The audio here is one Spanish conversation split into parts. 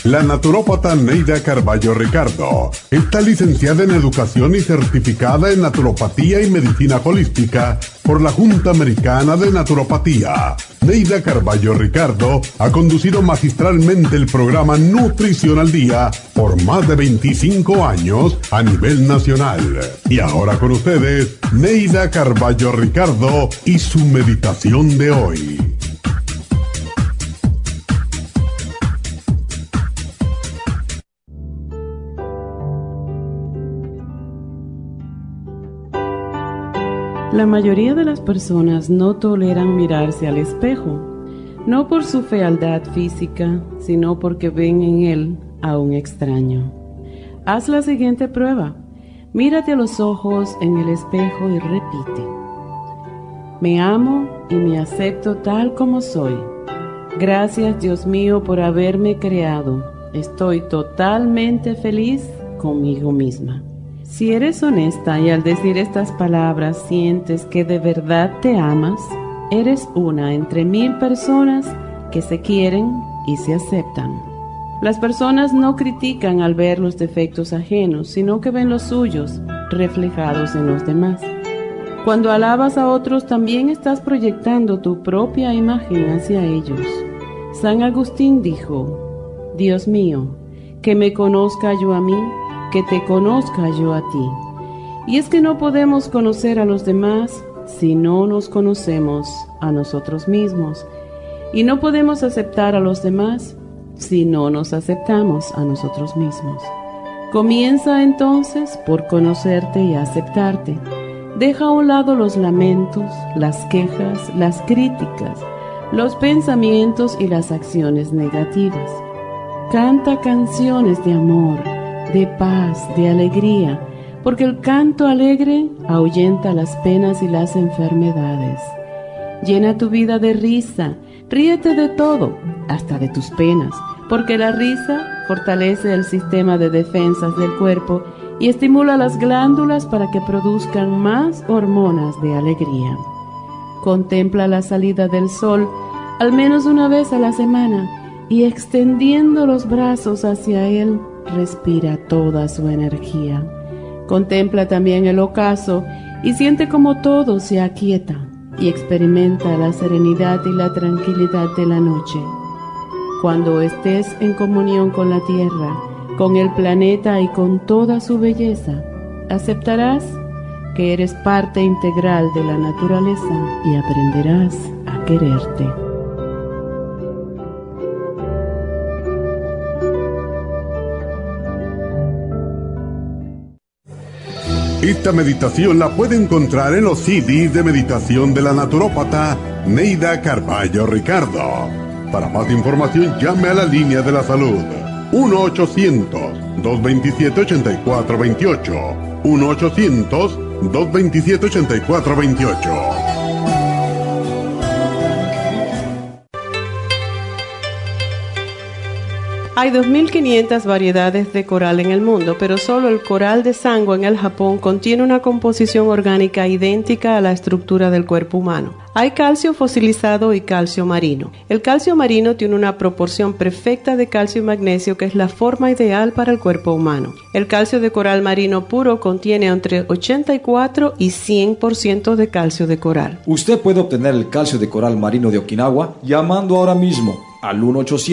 La naturópata Neida Carballo Ricardo está licenciada en Educación y certificada en Naturopatía y Medicina Holística por la Junta Americana de Naturopatía. Neida Carballo Ricardo ha conducido magistralmente el programa Nutrición al Día por más de 25 años a nivel nacional. Y ahora con ustedes, Neida Carballo Ricardo y su meditación de hoy. La mayoría de las personas no toleran mirarse al espejo, no por su fealdad física, sino porque ven en él a un extraño. Haz la siguiente prueba. Mírate a los ojos en el espejo y repite: me amo y me acepto tal como soy. Gracias, Dios mío, por haberme creado. Estoy totalmente feliz conmigo misma. Si eres honesta y al decir estas palabras sientes que de verdad te amas, eres una entre 1000 personas que se quieren y se aceptan. Las personas no critican al ver los defectos ajenos, sino que ven los suyos reflejados en los demás. Cuando alabas a otros, también estás proyectando tu propia imagen hacia ellos. San Agustín dijo: Dios mío, que me conozca yo a mí, que te conozca yo a ti. Y es que no podemos conocer a los demás si no nos conocemos a nosotros mismos. Y no podemos aceptar a los demás si no nos aceptamos a nosotros mismos. Comienza entonces por conocerte y aceptarte. Deja a un lado los lamentos, las quejas, las críticas, los pensamientos y las acciones negativas. Canta canciones de amor, de paz, de alegría, porque el canto alegre ahuyenta las penas y las enfermedades. Llena tu vida de risa, ríete de todo, hasta de tus penas, porque la risa fortalece el sistema de defensas del cuerpo y estimula las glándulas para que produzcan más hormonas de alegría. Contempla la salida del sol al menos una vez a la semana y extendiendo los brazos hacia él, respira toda su energía. Contempla también el ocaso y siente como todo se aquieta y experimenta la serenidad y la tranquilidad de la noche. Cuando estés en comunión con la tierra, con el planeta y con toda su belleza, aceptarás que eres parte integral de la naturaleza y aprenderás a quererte. Esta meditación la puede encontrar en los CDs de meditación de la naturópata Neida Carballo Ricardo. Para más información, llame a la línea de la salud 1-800-227-8428. 1-800-227-8428. Hay 2.500 variedades de coral en el mundo, pero solo el coral de Sango en el Japón contiene una composición orgánica idéntica a la estructura del cuerpo humano. Hay calcio fosilizado y calcio marino. El calcio marino tiene una proporción perfecta de calcio y magnesio que es la forma ideal para el cuerpo humano. El calcio de coral marino puro contiene entre 84 y 100% de calcio de coral. Usted puede obtener el calcio de coral marino de Okinawa llamando ahora mismo al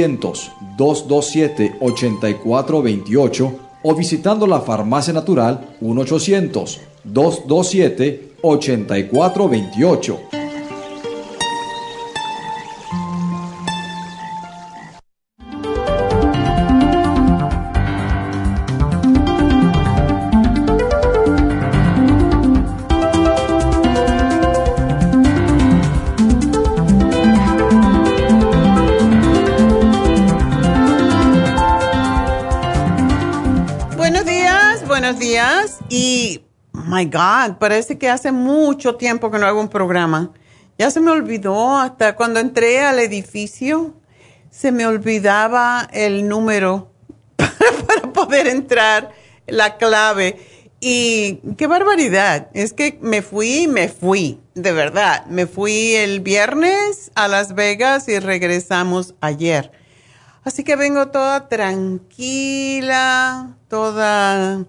1-800-227-8428 o visitando la Farmacia Natural 1-800-227-8428. Y, my God, parece que hace mucho tiempo que no hago un programa. Ya se me olvidó, hasta cuando entré al edificio, se me olvidaba el número para poder entrar, la clave. Y qué barbaridad, es que me fui, de verdad. Me fui el viernes a Las Vegas y regresamos ayer. Así que vengo toda tranquila, toda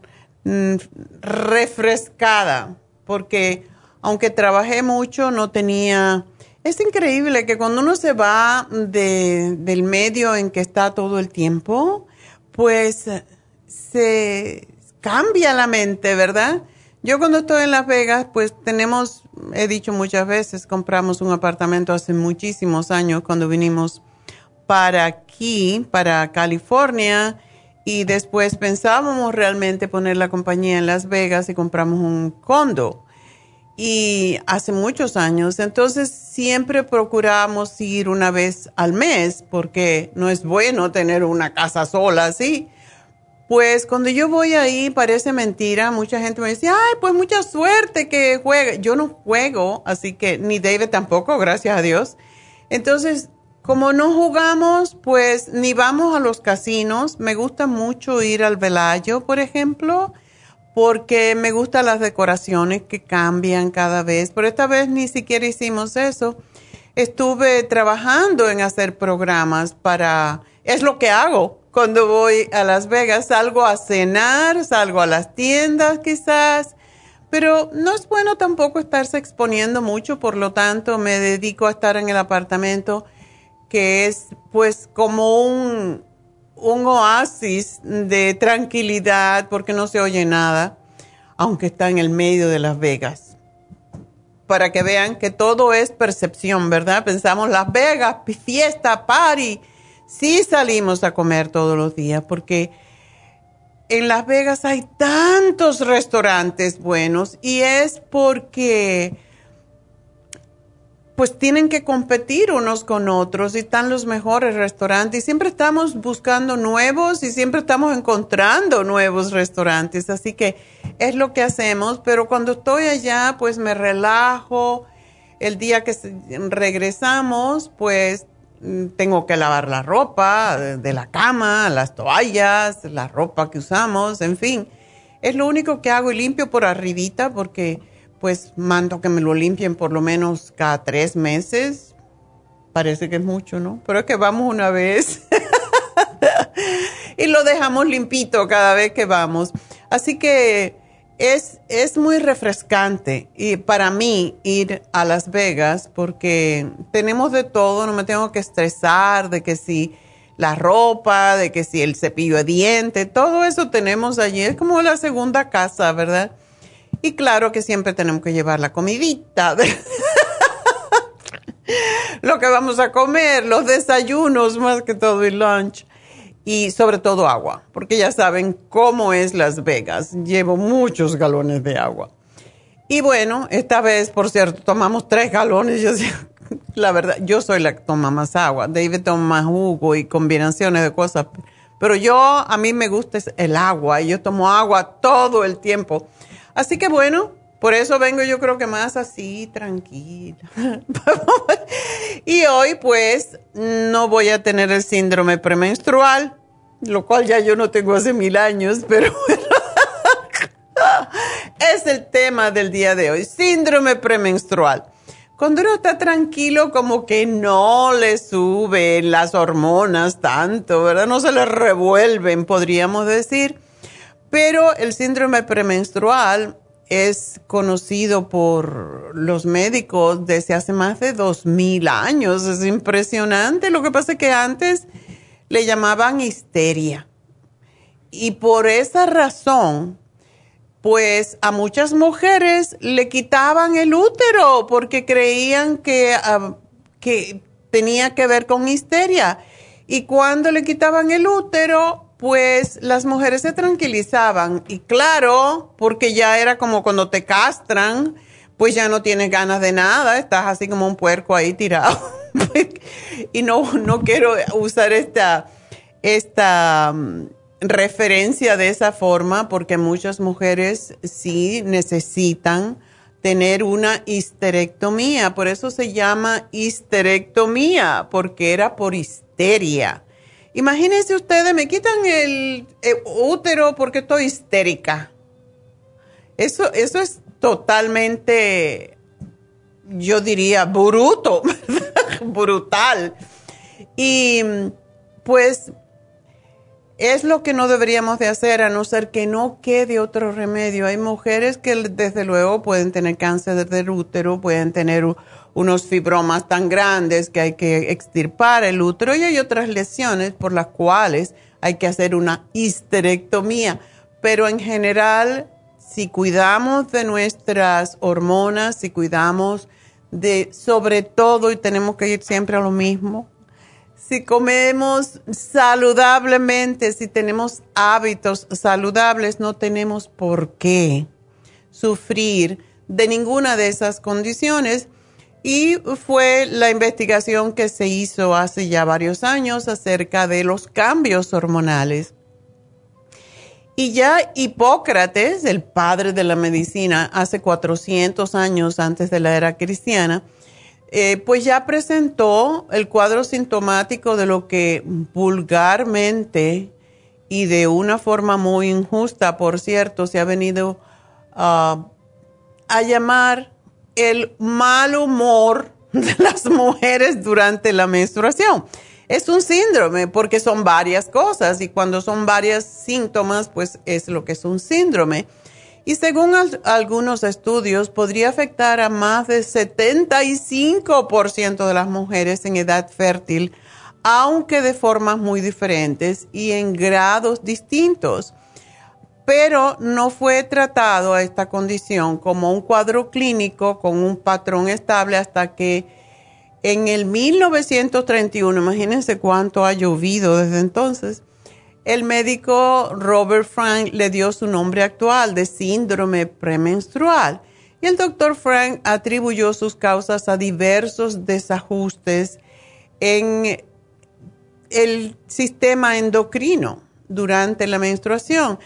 refrescada, porque aunque trabajé mucho, no tenía... Es increíble que cuando uno se va del medio en que está todo el tiempo, pues se cambia la mente, ¿verdad? Yo cuando estoy en Las Vegas, pues he dicho muchas veces, compramos un apartamento hace muchísimos años cuando vinimos para aquí, para California, y después pensábamos realmente poner la compañía en Las Vegas y compramos un condo. Y hace muchos años, entonces siempre procuramos ir una vez al mes porque no es bueno tener una casa sola así. Pues cuando yo voy ahí parece mentira, mucha gente me dice, ay, pues mucha suerte que juegue. Yo no juego, así que ni David tampoco, gracias a Dios. Entonces, como no jugamos, pues ni vamos a los casinos. Me gusta mucho ir al Velayo, por ejemplo, porque me gustan las decoraciones que cambian cada vez. Pero esta vez ni siquiera hicimos eso. Estuve trabajando en hacer programas es lo que hago cuando voy a Las Vegas. Salgo a cenar, salgo a las tiendas quizás, pero no es bueno tampoco estarse exponiendo mucho, por lo tanto me dedico a estar en el apartamento, que es pues como un oasis de tranquilidad porque no se oye nada, aunque está en el medio de Las Vegas. Para que vean que todo es percepción, ¿verdad? Pensamos Las Vegas, fiesta, party. Sí salimos a comer todos los días porque en Las Vegas hay tantos restaurantes buenos y es porque pues tienen que competir unos con otros y están los mejores restaurantes y siempre estamos buscando nuevos y siempre estamos encontrando nuevos restaurantes, así que es lo que hacemos, pero cuando estoy allá pues me relajo. El día que regresamos pues tengo que lavar la ropa de la cama, las toallas, la ropa que usamos, en fin, es lo único que hago y limpio por arribita porque pues mando que me lo limpien por lo menos cada 3 meses. Parece que es mucho, ¿no? Pero es que vamos una vez y lo dejamos limpito cada vez que vamos. Así que es muy refrescante y para mí ir a Las Vegas porque tenemos de todo, no me tengo que estresar de que si la ropa, de que si el cepillo de dientes, todo eso tenemos allí. Es como la segunda casa, ¿verdad? Y claro que siempre tenemos que llevar la comidita, lo que vamos a comer, los desayunos más que todo y lunch. Y sobre todo agua, porque ya saben cómo es Las Vegas. Llevo muchos galones de agua. Y bueno, esta vez, por cierto, tomamos 3 galones. La verdad, yo soy la que toma más agua. David toma más jugo y combinaciones de cosas. Pero a mí me gusta el agua y yo tomo agua todo el tiempo. Así que bueno, por eso vengo yo creo que más así, tranquila. Y hoy pues no voy a tener el síndrome premenstrual, lo cual ya yo no tengo hace 1000 años, pero bueno, es el tema del día de hoy, síndrome premenstrual. Cuando uno está tranquilo, como que no le suben las hormonas tanto, ¿verdad? No se le revuelven, podríamos decir. Pero el síndrome premenstrual es conocido por los médicos desde hace más de 2000 años. Es impresionante. Lo que pasa es que antes le llamaban histeria. Y por esa razón, pues a muchas mujeres le quitaban el útero porque creían que tenía que ver con histeria. Y cuando le quitaban el útero, pues las mujeres se tranquilizaban. Y claro, porque ya era como cuando te castran, pues ya no tienes ganas de nada, estás así como un puerco ahí tirado. Y no quiero usar esta referencia de esa forma porque muchas mujeres sí necesitan tener una histerectomía. Por eso se llama histerectomía, porque era por histeria. Imagínense ustedes, me quitan el útero porque estoy histérica. Eso es totalmente, yo diría, brutal. Y pues es lo que no deberíamos de hacer, a no ser que no quede otro remedio. Hay mujeres que desde luego pueden tener cáncer del útero, pueden tener unos fibromas tan grandes que hay que extirpar el útero, y hay otras lesiones por las cuales hay que hacer una histerectomía. Pero en general, si cuidamos de nuestras hormonas, si cuidamos de sobre todo, y tenemos que ir siempre a lo mismo, si comemos saludablemente, si tenemos hábitos saludables, no tenemos por qué sufrir de ninguna de esas condiciones. Y fue la investigación que se hizo hace ya varios años acerca de los cambios hormonales. Y ya Hipócrates, el padre de la medicina, hace 400 años antes de la era cristiana, pues ya presentó el cuadro sintomático de lo que vulgarmente y de una forma muy injusta, por cierto, se ha venido a llamar el mal humor de las mujeres durante la menstruación. Es un síndrome porque son varias cosas, y cuando son varios síntomas, pues es lo que es un síndrome. Y según algunos estudios, podría afectar a más del 75% de las mujeres en edad fértil, aunque de formas muy diferentes y en grados distintos. Pero no fue tratado a esta condición como un cuadro clínico con un patrón estable hasta que en el 1931, imagínense cuánto ha llovido desde entonces, el médico Robert Frank le dio su nombre actual de síndrome premenstrual, y el doctor Frank atribuyó sus causas a diversos desajustes en el sistema endocrino durante la menstruación,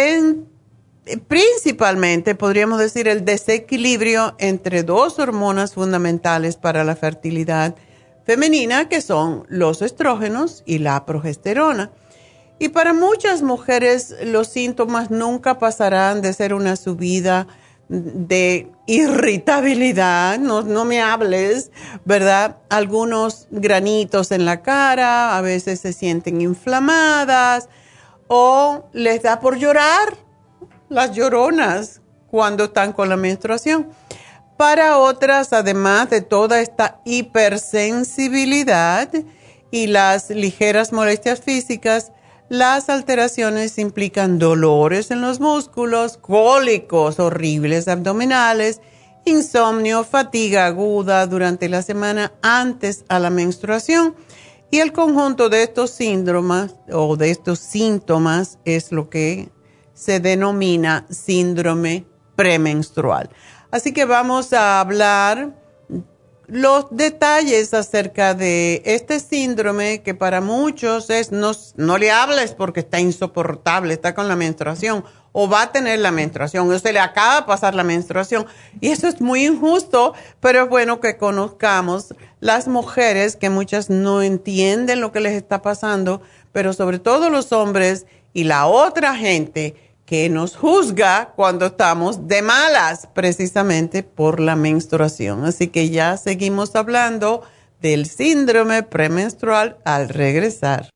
principalmente podríamos decir el desequilibrio entre dos hormonas fundamentales para la fertilidad femenina, que son los estrógenos y la progesterona. Y para muchas mujeres los síntomas nunca pasarán de ser una subida de irritabilidad, no me hables, ¿verdad? Algunos granitos en la cara, a veces se sienten inflamadas o les da por llorar, las lloronas, cuando están con la menstruación. Para otras, además de toda esta hipersensibilidad y las ligeras molestias físicas, las alteraciones implican dolores en los músculos, cólicos horribles abdominales, insomnio, fatiga aguda durante la semana antes a la menstruación, y el conjunto de estos síndromes o de estos síntomas es lo que se denomina síndrome premenstrual. Así que vamos a hablar los detalles acerca de este síndrome, que para muchos es no le hables porque está insoportable, está con la menstruación o va a tener la menstruación o se le acaba de pasar la menstruación, y eso es muy injusto, pero es bueno que conozcamos las mujeres, que muchas no entienden lo que les está pasando, pero sobre todo los hombres y la otra gente que nos juzga cuando estamos de malas, precisamente por la menstruación. Así que ya seguimos hablando del síndrome premenstrual al regresar.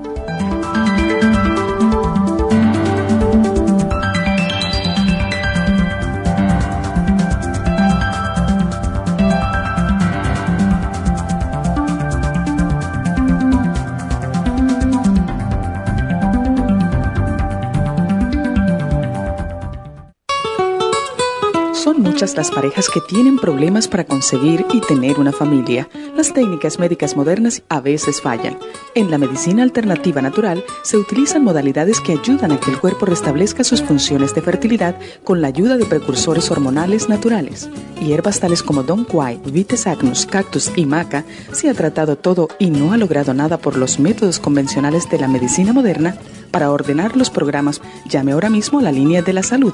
Son muchas las parejas que tienen problemas para concebir y tener una familia. Las técnicas médicas modernas a veces fallan. En la medicina alternativa natural se utilizan modalidades que ayudan a que el cuerpo restablezca sus funciones de fertilidad con la ayuda de precursores hormonales naturales. Hierbas tales como Dong Quai, Vitis Agnus, Cactus y Maca se ha tratado todo y no ha logrado nada por los métodos convencionales de la medicina moderna. Para ordenar los programas, llame ahora mismo a la línea de la salud,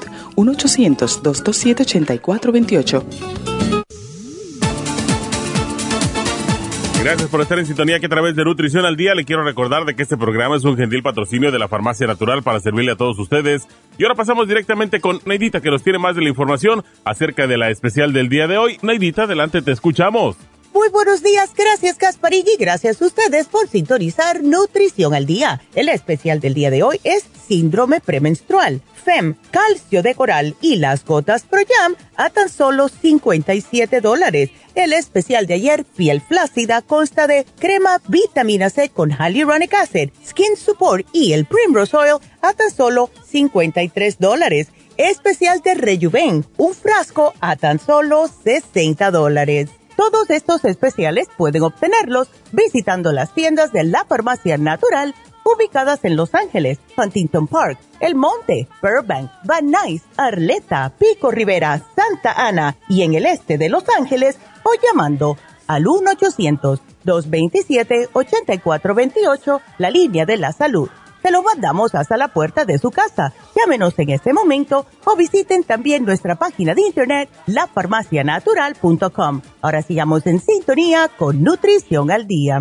1-800-227-8428. Gracias por estar en sintonía, que a través de Nutrición al Día le quiero recordar de que este programa es un gentil patrocinio de la Farmacia Natural para servirle a todos ustedes. Y ahora pasamos directamente con Neidita, que nos tiene más de la información acerca de la especial del día de hoy. Neidita, adelante, te escuchamos. Muy buenos días, gracias Gasparín y gracias a ustedes por sintonizar Nutrición al Día. El especial del día de hoy es síndrome premenstrual, FEM, calcio de coral y las gotas Pro Jam a tan solo $57. El especial de ayer, piel flácida, consta de crema vitamina C con hyaluronic acid, skin support y el Primrose Oil a tan solo $53. Especial de Rejuven, un frasco a tan solo $60. Todos estos especiales pueden obtenerlos visitando las tiendas de la Farmacia Natural ubicadas en Los Ángeles, Huntington Park, El Monte, Burbank, Van Nuys, Arleta, Pico Rivera, Santa Ana y en el este de Los Ángeles o llamando al 1-800-227-8428, la línea de la salud. Se lo mandamos hasta la puerta de su casa. Llámenos en este momento o visiten también nuestra página de internet, lafarmacianatural.com. Ahora sigamos en sintonía con Nutrición al Día.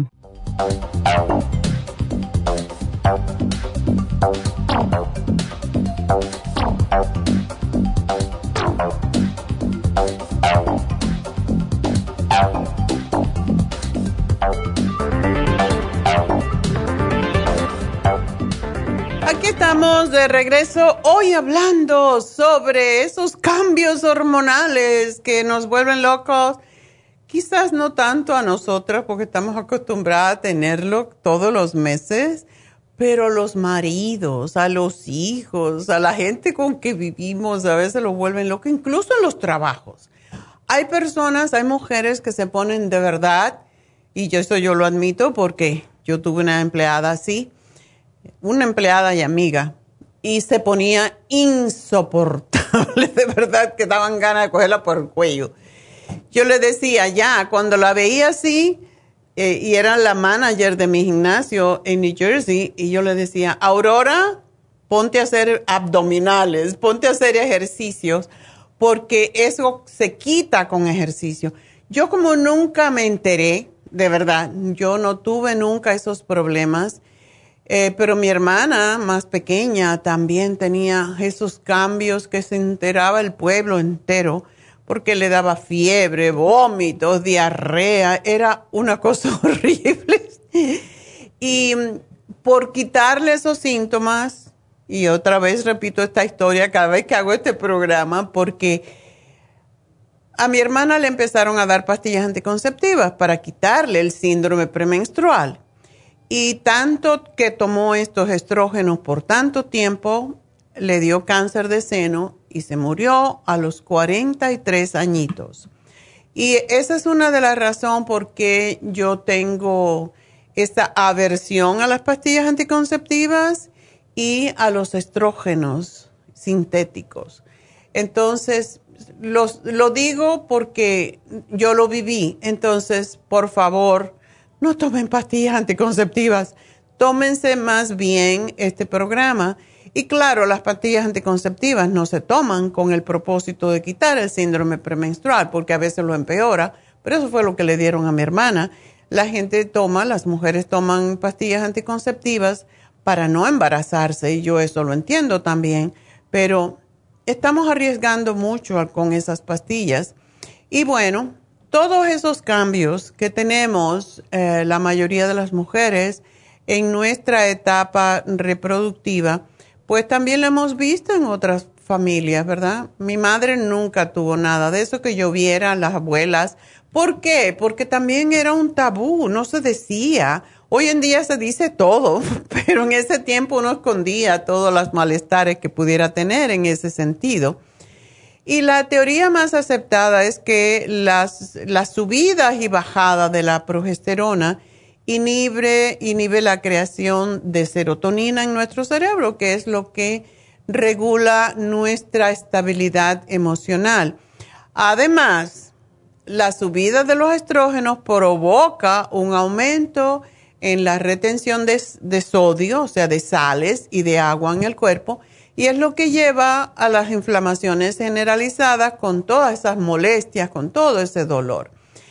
Aquí estamos de regreso hoy hablando sobre esos cambios hormonales que nos vuelven locos. Quizás no tanto a nosotras porque estamos acostumbradas a tenerlo todos los meses, pero los maridos, a los hijos, a la gente con que vivimos a veces lo vuelven loco, incluso en los trabajos. Hay personas, hay mujeres que se ponen de verdad, y eso yo lo admito porque yo tuve una empleada así, una empleada y amiga, y se ponía insoportable, de verdad que daban ganas de cogerla por el cuello. Yo le decía ya, cuando la veía así, y era la manager de mi gimnasio en New Jersey, y yo le decía, Aurora, ponte a hacer abdominales, ponte a hacer ejercicios, porque eso se quita con ejercicio. Yo como nunca me enteré, de verdad, yo no tuve nunca esos problemas, pero mi hermana más pequeña también tenía esos cambios que se enteraba el pueblo entero, porque le daba fiebre, vómitos, diarrea, era una cosa horrible. Y por quitarle esos síntomas, y otra vez repito esta historia cada vez que hago este programa, porque a mi hermana le empezaron a dar pastillas anticonceptivas para quitarle el síndrome premenstrual. Y tanto que tomó estos estrógenos por tanto tiempo, le dio cáncer de seno y se murió a los 43 añitos. Y esa es una de las razones por qué yo tengo esta aversión a las pastillas anticonceptivas y a los estrógenos sintéticos. Entonces, lo digo porque yo lo viví. Entonces, por favor, no tomen pastillas anticonceptivas. Tómense más bien este programa. Y claro, las pastillas anticonceptivas no se toman con el propósito de quitar el síndrome premenstrual, porque a veces lo empeora, pero eso fue lo que le dieron a mi hermana. La gente toma, las mujeres toman pastillas anticonceptivas para no embarazarse, y yo eso lo entiendo también, pero estamos arriesgando mucho con esas pastillas. Y bueno, todos esos cambios que tenemos, la mayoría de las mujeres, en nuestra etapa reproductiva, pues también lo hemos visto en otras familias, ¿verdad? Mi madre nunca tuvo nada de eso que yo viera, las abuelas. ¿Por qué? Porque también era un tabú, no se decía. Hoy en día se dice todo, pero en ese tiempo uno escondía todos los malestares que pudiera tener en ese sentido. Y la teoría más aceptada es que las subidas y bajadas de la progesterona inhibe la creación de serotonina en nuestro cerebro, que es lo que regula nuestra estabilidad emocional. Además, la subida de los estrógenos provoca un aumento en la retención de sodio, o sea, de sales y de agua en el cuerpo, y es lo que lleva a las inflamaciones generalizadas con todas esas molestias, con todo ese dolor.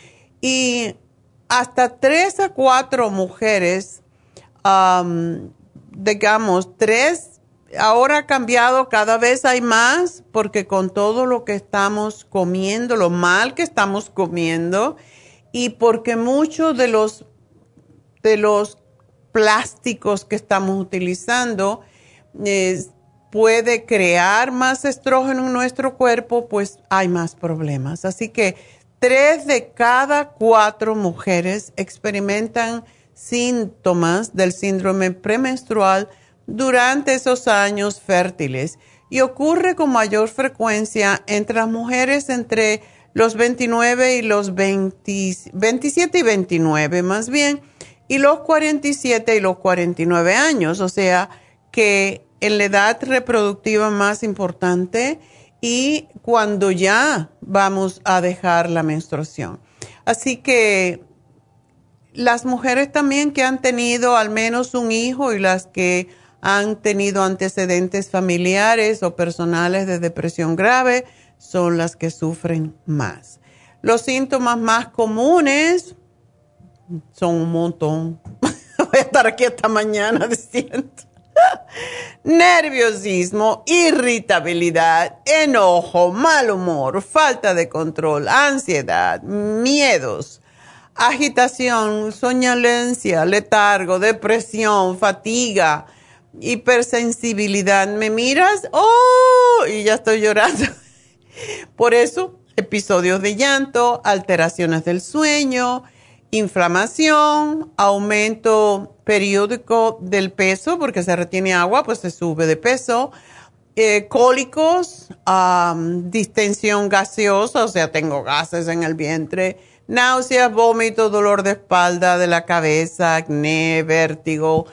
Y hasta 3 a 4 mujeres, digamos, 3, ahora ha cambiado, cada vez hay más, porque con todo lo que estamos comiendo, lo mal que estamos comiendo, y porque muchos de los plásticos que estamos utilizando puede crear más estrógeno en nuestro cuerpo, pues hay más problemas. Así que 3 de cada 4 mujeres experimentan síntomas del síndrome premenstrual durante esos años fértiles y ocurre con mayor frecuencia entre las mujeres entre los 29 y los 27 y 29 más bien, y los 47 y los 49 años, o sea que en la edad reproductiva más importante y cuando ya vamos a dejar la menstruación. Así que las mujeres también que han tenido al menos un hijo y las que han tenido antecedentes familiares o personales de depresión grave son las que sufren más. Los síntomas más comunes son un montón. Voy a estar aquí esta mañana diciendo. Nerviosismo, irritabilidad, enojo, mal humor, falta de control, ansiedad, miedos, agitación, somnolencia, letargo, depresión, fatiga, hipersensibilidad. ¿Me miras? ¡Oh! Y ya estoy llorando. Por eso, episodios de llanto, alteraciones del sueño, inflamación, aumento periódico del peso, porque se retiene agua, pues se sube de peso, cólicos, distensión gaseosa, o sea, tengo gases en el vientre, náuseas, vómitos, dolor de espalda, de la cabeza, acné, vértigo,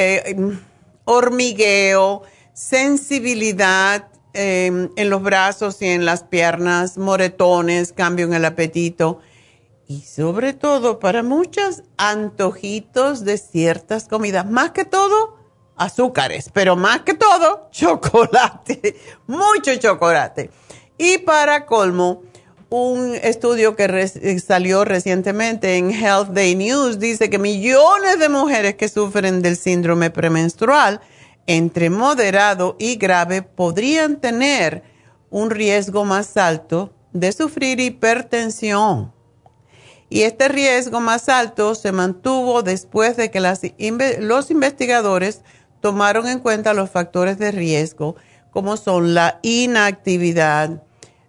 hormigueo, sensibilidad en los brazos y en las piernas, moretones, cambio en el apetito y sobre todo para muchas antojitos de ciertas comidas, más que todo azúcares, pero más que todo chocolate, mucho chocolate. Y para colmo, un estudio que salió recientemente en Health Day News dice que millones de mujeres que sufren del síndrome premenstrual, entre moderado y grave, podrían tener un riesgo más alto de sufrir hipertensión. Y este riesgo más alto se mantuvo después de que los investigadores tomaron en cuenta los factores de riesgo, como son la inactividad,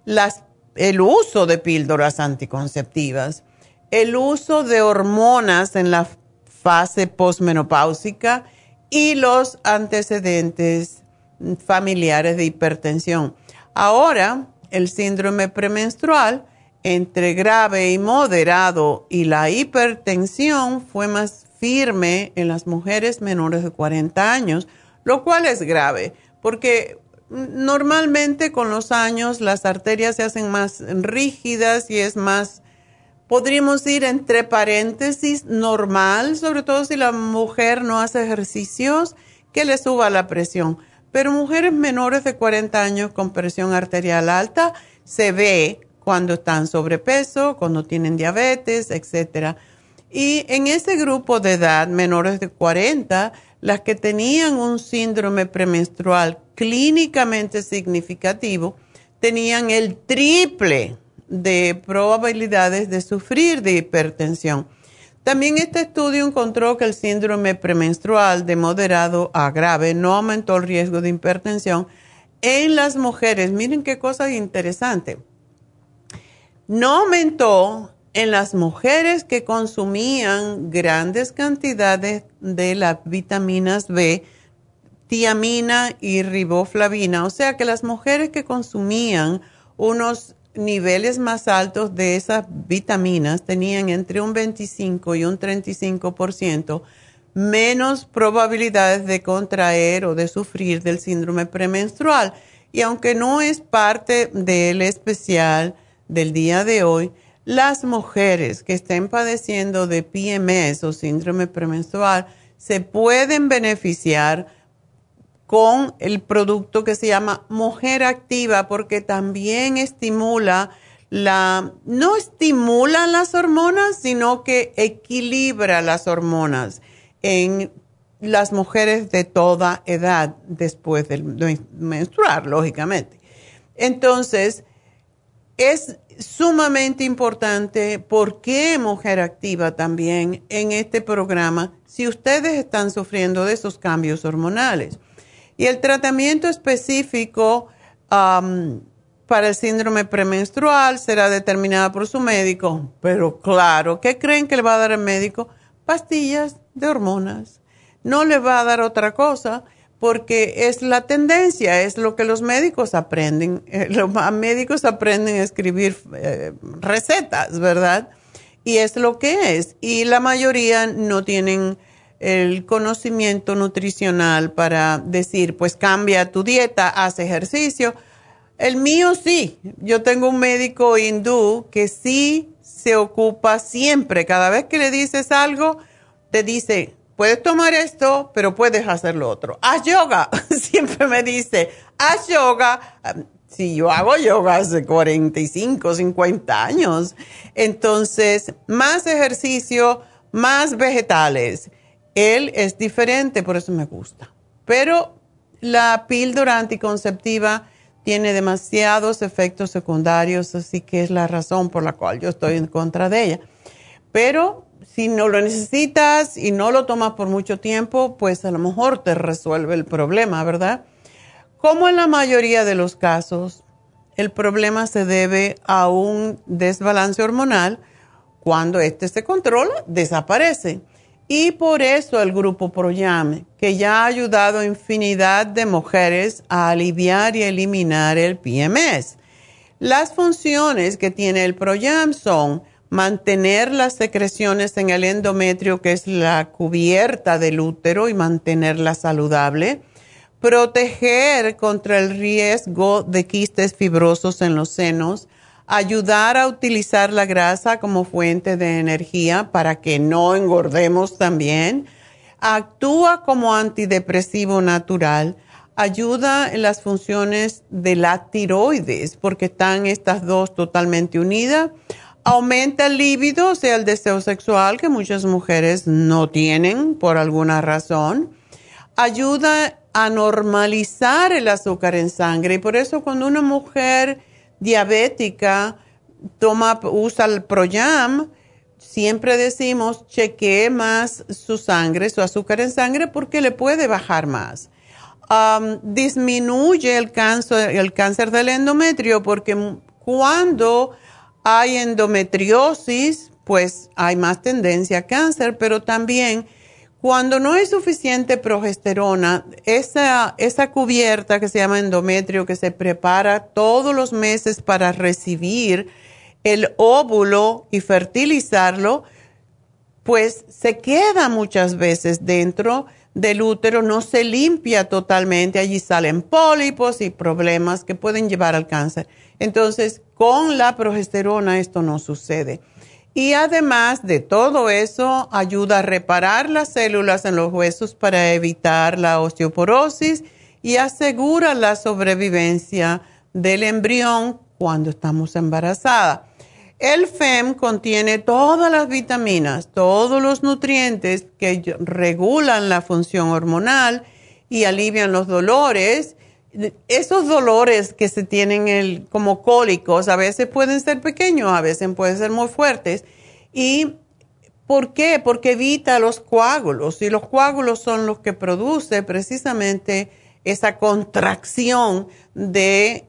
el uso de píldoras anticonceptivas, el uso de hormonas en la fase posmenopáusica y los antecedentes familiares de hipertensión. Ahora, el síndrome premenstrual, entre grave y moderado, y la hipertensión fue más firme en las mujeres menores de 40 años, lo cual es grave, porque normalmente con los años las arterias se hacen más rígidas y es más, podríamos ir entre paréntesis, normal, sobre todo si la mujer no hace ejercicios, que le suba la presión. Pero mujeres menores de 40 años con presión arterial alta se ve cuando están sobrepeso, cuando tienen diabetes, etcétera. Y en ese grupo de edad, menores de 40, las que tenían un síndrome premenstrual clínicamente significativo, tenían el triple de probabilidades de sufrir de hipertensión. También este estudio encontró que el síndrome premenstrual de moderado a grave no aumentó el riesgo de hipertensión en las mujeres. Miren qué cosa interesante. No aumentó en las mujeres que consumían grandes cantidades de las vitaminas B, tiamina y riboflavina. O sea que las mujeres que consumían unos niveles más altos de esas vitaminas tenían entre un 25 y un 35% menos probabilidades de contraer o de sufrir del síndrome premenstrual. Y aunque no es parte del especial del día de hoy, las mujeres que estén padeciendo de PMS o síndrome premenstrual se pueden beneficiar con el producto que se llama Mujer Activa, porque también estimula no estimula las hormonas, sino que equilibra las hormonas en las mujeres de toda edad después de menstruar, lógicamente. Entonces, es sumamente importante. ¿Por qué Mujer Activa también en este programa? Si ustedes están sufriendo de esos cambios hormonales. Y el tratamiento específico para el síndrome premenstrual será determinado por su médico. Pero claro, ¿qué creen que le va a dar el médico? Pastillas de hormonas. No le va a dar otra cosa porque es la tendencia, es lo que los médicos aprenden. Los médicos aprenden a escribir recetas, ¿verdad? Y es lo que es. Y la mayoría no tienen el conocimiento nutricional para decir, pues cambia tu dieta, haz ejercicio. El mío sí. Yo tengo un médico hindú que sí se ocupa siempre. Cada vez que le dices algo, te dice, puedes tomar esto, pero puedes hacer lo otro. Haz yoga. Siempre me dice, haz yoga. Sí, yo hago yoga hace 45, 50 años. Entonces, más ejercicio, más vegetales. Él es diferente, por eso me gusta. Pero la píldora anticonceptiva tiene demasiados efectos secundarios, así que es la razón por la cual yo estoy en contra de ella. Pero si no lo necesitas y no lo tomas por mucho tiempo, pues a lo mejor te resuelve el problema, ¿verdad? Como en la mayoría de los casos, el problema se debe a un desbalance hormonal. Cuando este se controla, desaparece. Y por eso el grupo ProYam, que ya ha ayudado a infinidad de mujeres a aliviar y eliminar el PMS. Las funciones que tiene el ProYam son mantener las secreciones en el endometrio, que es la cubierta del útero, y mantenerla saludable, proteger contra el riesgo de quistes fibrosos en los senos, ayudar a utilizar la grasa como fuente de energía para que no engordemos también, actúa como antidepresivo natural, ayuda en las funciones de la tiroides porque están estas dos totalmente unidas, aumenta el líbido, o sea, el deseo sexual que muchas mujeres no tienen por alguna razón, ayuda a normalizar el azúcar en sangre y por eso cuando una mujer diabética usa el ProYam, siempre decimos chequee más su sangre, su azúcar en sangre porque le puede bajar más. Disminuye el cáncer del endometrio porque cuando hay endometriosis pues hay más tendencia a cáncer, pero también cuando no hay suficiente progesterona, esa cubierta que se llama endometrio que se prepara todos los meses para recibir el óvulo y fertilizarlo, pues se queda muchas veces dentro del útero, no se limpia totalmente, allí salen pólipos y problemas que pueden llevar al cáncer. Entonces, con la progesterona esto no sucede. Y además de todo eso, ayuda a reparar las células en los huesos para evitar la osteoporosis y asegura la sobrevivencia del embrión cuando estamos embarazadas. El FEM contiene todas las vitaminas, todos los nutrientes que regulan la función hormonal y alivian los dolores. Esos dolores que se tienen como cólicos a veces pueden ser pequeños, a veces pueden ser muy fuertes. ¿Y por qué? Porque evita los coágulos y los coágulos son los que produce precisamente esa contracción de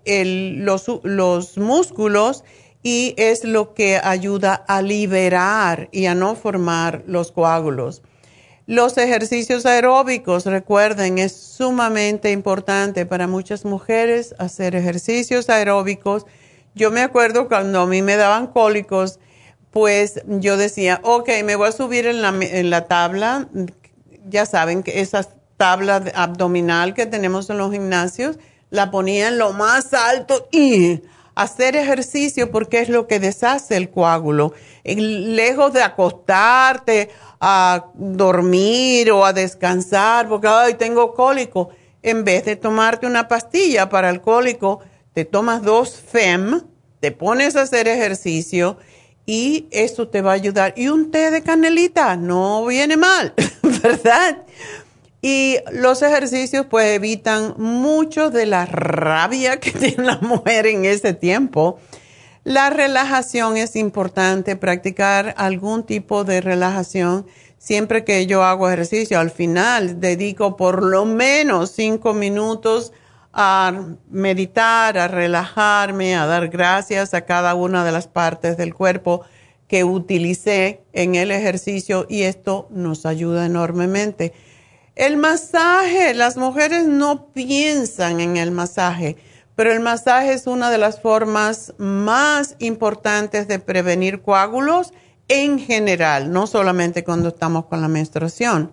los músculos y es lo que ayuda a liberar y a no formar los coágulos. Los ejercicios aeróbicos, recuerden, es sumamente importante para muchas mujeres hacer ejercicios aeróbicos. Yo me acuerdo cuando a mí me daban cólicos, pues yo decía, ok, me voy a subir en la tabla. Ya saben que esa tabla abdominal que tenemos en los gimnasios, la ponía en lo más alto y hacer ejercicio porque es lo que deshace el coágulo. Lejos de acostarte a dormir o a descansar porque ay, tengo cólico. En vez de tomarte una pastilla para el cólico, te tomas 2 FEM, te pones a hacer ejercicio y eso te va a ayudar. Y un té de canelita no viene mal, ¿verdad? Y los ejercicios pues evitan mucho de la rabia que tiene la mujer en ese tiempo. La relajación es importante, practicar algún tipo de relajación. Siempre que yo hago ejercicio, al final dedico por lo menos 5 minutos a meditar, a relajarme, a dar gracias a cada una de las partes del cuerpo que utilicé en el ejercicio y esto nos ayuda enormemente. El masaje, las mujeres no piensan en el masaje, pero el masaje es una de las formas más importantes de prevenir coágulos en general, no solamente cuando estamos con la menstruación.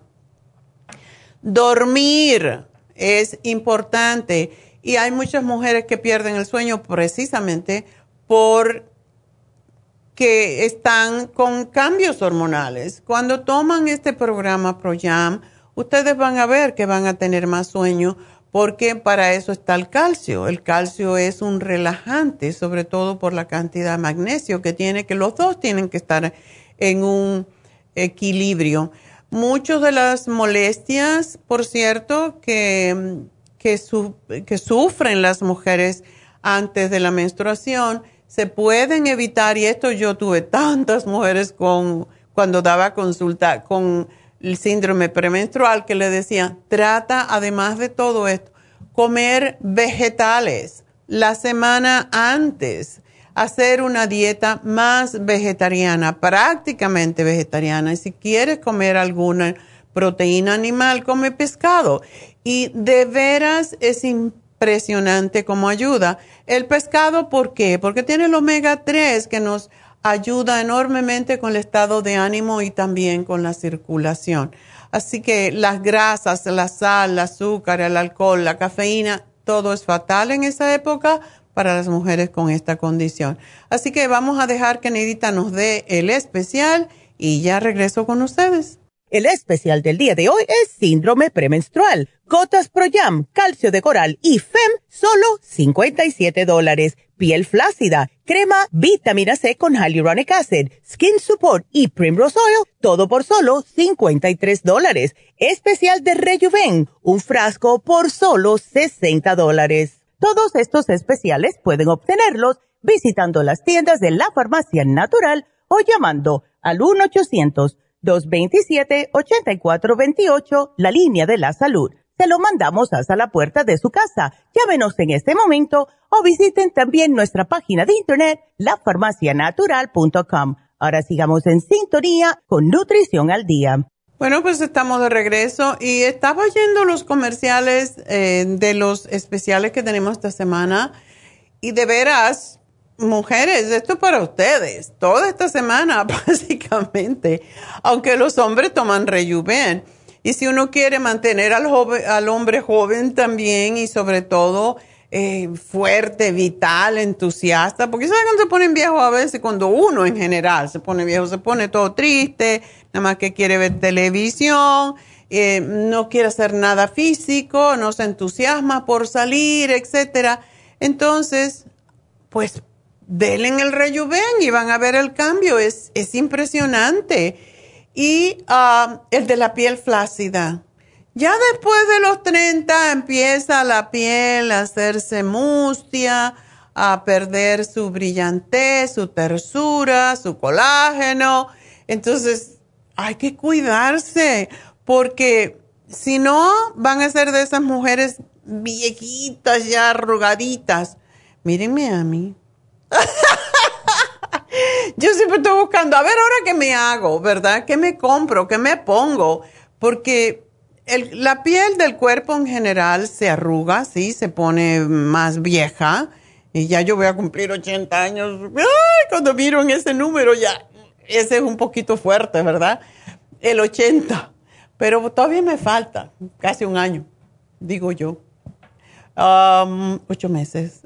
Dormir es importante y hay muchas mujeres que pierden el sueño precisamente porque están con cambios hormonales. Cuando toman este programa ProYam, ustedes van a ver que van a tener más sueño porque para eso está el calcio. El calcio es un relajante, sobre todo por la cantidad de magnesio que tiene, que los dos tienen que estar en un equilibrio. Muchas de las molestias, por cierto, que sufren las mujeres antes de la menstruación, se pueden evitar, y esto yo tuve tantas mujeres cuando daba consulta con el síndrome premenstrual que le decían, trata además de todo esto, comer vegetales la semana antes, hacer una dieta más vegetariana, prácticamente vegetariana. Y si quieres comer alguna proteína animal, come pescado. Y de veras es impresionante cómo ayuda. El pescado, ¿por qué? Porque tiene el omega 3 que nos ayuda enormemente con el estado de ánimo y también con la circulación. Así que las grasas, la sal, el azúcar, el alcohol, la cafeína, todo es fatal en esa época para las mujeres con esta condición. Así que vamos a dejar que Neidita nos dé el especial y ya regreso con ustedes. El especial del día de hoy es síndrome premenstrual. Gotas ProYam, calcio de coral y FEM, solo $57. Piel flácida, crema vitamina C con hyaluronic acid, skin support y primrose oil, todo por solo $53. Especial de Rejuven, un frasco por solo $60. Todos estos especiales pueden obtenerlos visitando las tiendas de la Farmacia Natural o llamando al 1-800-227-8428, la línea de la salud. Se lo mandamos hasta la puerta de su casa. Llámenos en este momento o visiten también nuestra página de internet, lafarmacianatural.com. Ahora sigamos en sintonía con Nutrición al Día. Bueno, pues estamos de regreso y estaba yendo los comerciales de los especiales que tenemos esta semana y de veras, mujeres, esto es para ustedes, toda esta semana básicamente, aunque los hombres toman Rejuven. Y si uno quiere mantener al hombre joven también y sobre todo fuerte, vital, entusiasta, porque ¿saben cuando se ponen viejos a veces? Cuando uno en general se pone viejo, se pone todo triste, nada más que quiere ver televisión, no quiere hacer nada físico, no se entusiasma por salir, etcétera. Entonces, pues denle el Rejuven y van a ver el cambio, es impresionante. Y el de la piel flácida. Ya después de los 30 empieza la piel a hacerse mustia, a perder su brillantez, su tersura, su colágeno. Entonces, hay que cuidarse, porque si no, van a ser de esas mujeres viejitas, ya arrugaditas. Mírenme a mí. Yo siempre estoy buscando, a ver, ahora qué me hago, ¿verdad? ¿Qué me compro? ¿Qué me pongo? Porque la piel del cuerpo en general se arruga, sí, se pone más vieja. Y ya yo voy a cumplir 80 años. ¡Ay! Cuando miro en ese número ya, ese es un poquito fuerte, ¿verdad? El 80. Pero todavía me falta casi un año, digo yo. 8 meses.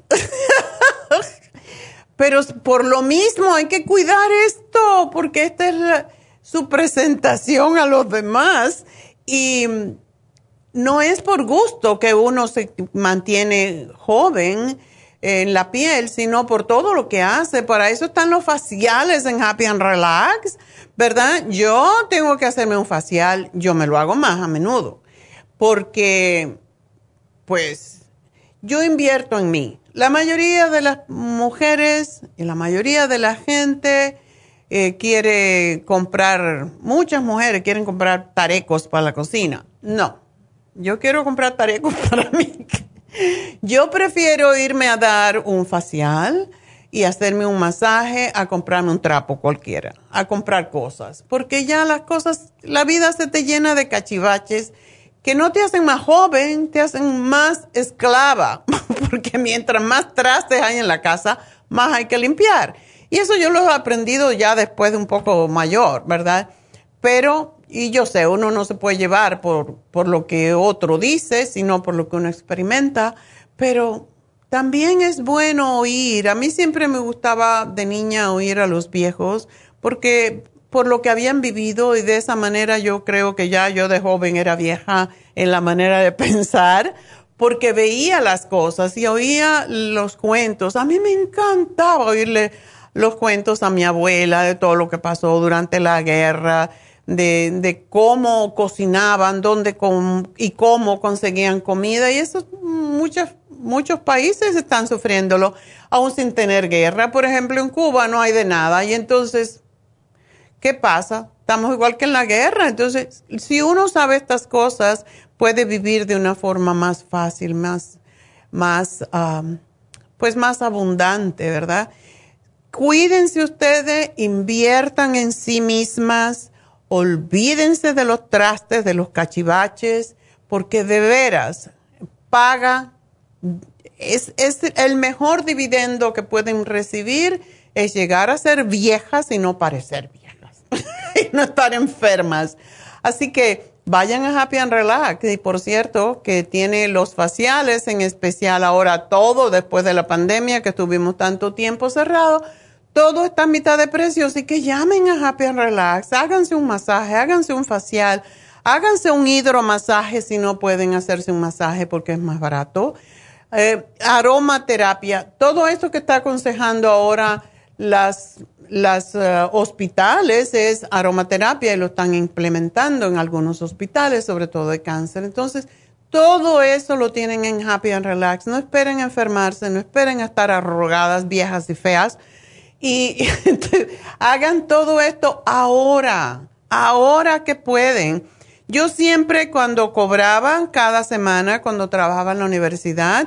Pero por lo mismo hay que cuidar esto, porque esta es su presentación a los demás. Y no es por gusto que uno se mantiene joven en la piel, sino por todo lo que hace. Para eso están los faciales en Happy and Relax, ¿verdad? Yo tengo que hacerme un facial, yo me lo hago más a menudo, porque pues yo invierto en mí. La mayoría de las mujeres y la mayoría de la gente quiere comprar, muchas mujeres quieren comprar tarecos para la cocina. No, yo quiero comprar tarecos para mí. Yo prefiero irme a dar un facial y hacerme un masaje a comprarme un trapo cualquiera, a comprar cosas. Porque ya las cosas, la vida se te llena de cachivaches que no te hacen más joven, te hacen más esclava. Porque mientras más trastes hay en la casa, más hay que limpiar. Y eso yo lo he aprendido ya después de un poco mayor, ¿verdad? Pero, y yo sé, uno no se puede llevar por lo que otro dice, sino por lo que uno experimenta, pero también es bueno oír. A mí siempre me gustaba de niña oír a los viejos, porque por lo que habían vivido, y de esa manera yo creo que ya yo de joven era vieja en la manera de pensar, porque veía las cosas y oía los cuentos. A mí me encantaba oírle los cuentos a mi abuela de todo lo que pasó durante la guerra, de cómo cocinaban, dónde y cómo conseguían comida. Y eso muchos países están sufriéndolo, aún sin tener guerra. Por ejemplo, en Cuba no hay de nada. Y entonces, ¿qué pasa? Estamos igual que en la guerra. Entonces, si uno sabe estas cosas, puede vivir de una forma más fácil, más abundante, ¿verdad? Cuídense ustedes, inviertan en sí mismas, olvídense de los trastes, de los cachivaches, porque de veras paga, es el mejor dividendo que pueden recibir, es llegar a ser viejas y no parecer viejas, y no estar enfermas. Así que vayan a Happy and Relax, y por cierto que tiene los faciales en especial ahora, todo después de la pandemia que estuvimos tanto tiempo cerrados. Todo está a mitad de precio, así que llamen a Happy and Relax, háganse un masaje, háganse un facial, háganse un hidromasaje si no pueden hacerse un masaje porque es más barato. Aromaterapia, todo esto que está aconsejando ahora las hospitales es aromaterapia y lo están implementando en algunos hospitales, sobre todo de cáncer. Entonces, todo eso lo tienen en Happy and Relax. No esperen a enfermarse, no esperen a estar arrugadas, viejas y feas. Y hagan todo esto ahora que pueden. Yo siempre cuando cobraban cada semana, cuando trabajaba en la universidad,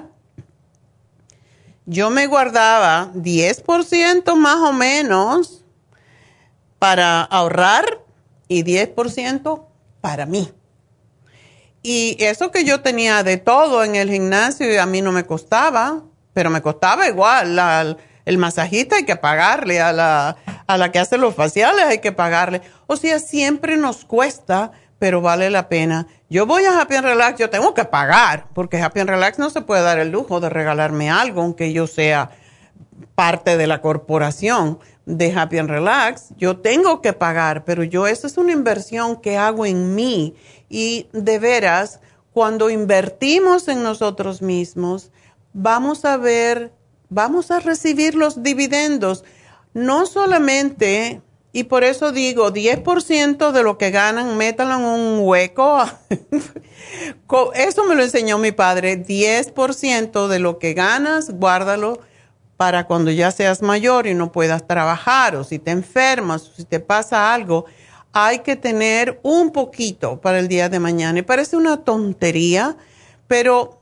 yo me guardaba 10% más o menos para ahorrar y 10% para mí. Y eso que yo tenía de todo en el gimnasio y a mí no me costaba, pero me costaba igual. El masajista hay que pagarle, a la que hace los faciales hay que pagarle. O sea, siempre nos cuesta, pero vale la pena. Yo voy a Happy and Relax, yo tengo que pagar, porque Happy and Relax no se puede dar el lujo de regalarme algo, aunque yo sea parte de la corporación de Happy and Relax. Yo tengo que pagar, pero eso es una inversión que hago en mí. Y de veras, cuando invertimos en nosotros mismos, vamos a recibir los dividendos. No solamente, y por eso digo, 10% de lo que ganan, métanlo en un hueco. Eso me lo enseñó mi padre. 10% de lo que ganas, guárdalo para cuando ya seas mayor y no puedas trabajar, o si te enfermas, o si te pasa algo. Hay que tener un poquito para el día de mañana. Y parece una tontería, pero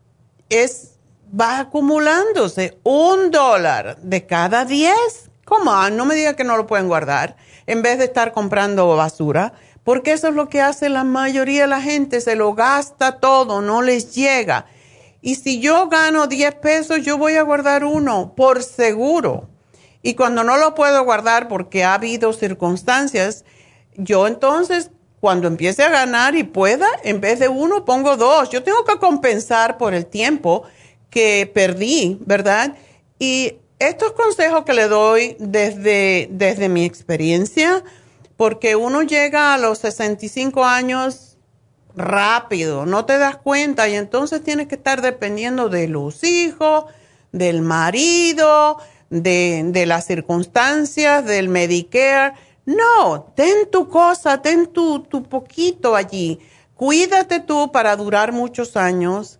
va acumulándose. $1 de cada 10. ¿Cómo? No me diga que no lo pueden guardar en vez de estar comprando basura, porque eso es lo que hace la mayoría de la gente, se lo gasta todo, no les llega. Y si yo gano 10 pesos, yo voy a guardar uno, por seguro. Y cuando no lo puedo guardar porque ha habido circunstancias, yo entonces, cuando empiece a ganar y pueda, en vez de uno, pongo 2. Yo tengo que compensar por el tiempo que perdí, ¿verdad? Y estos consejos que le doy desde mi experiencia, porque uno llega a los 65 años rápido, no te das cuenta y entonces tienes que estar dependiendo de los hijos, del marido, de las circunstancias, del Medicare. No, ten tu cosa, ten tu poquito allí. Cuídate tú para durar muchos años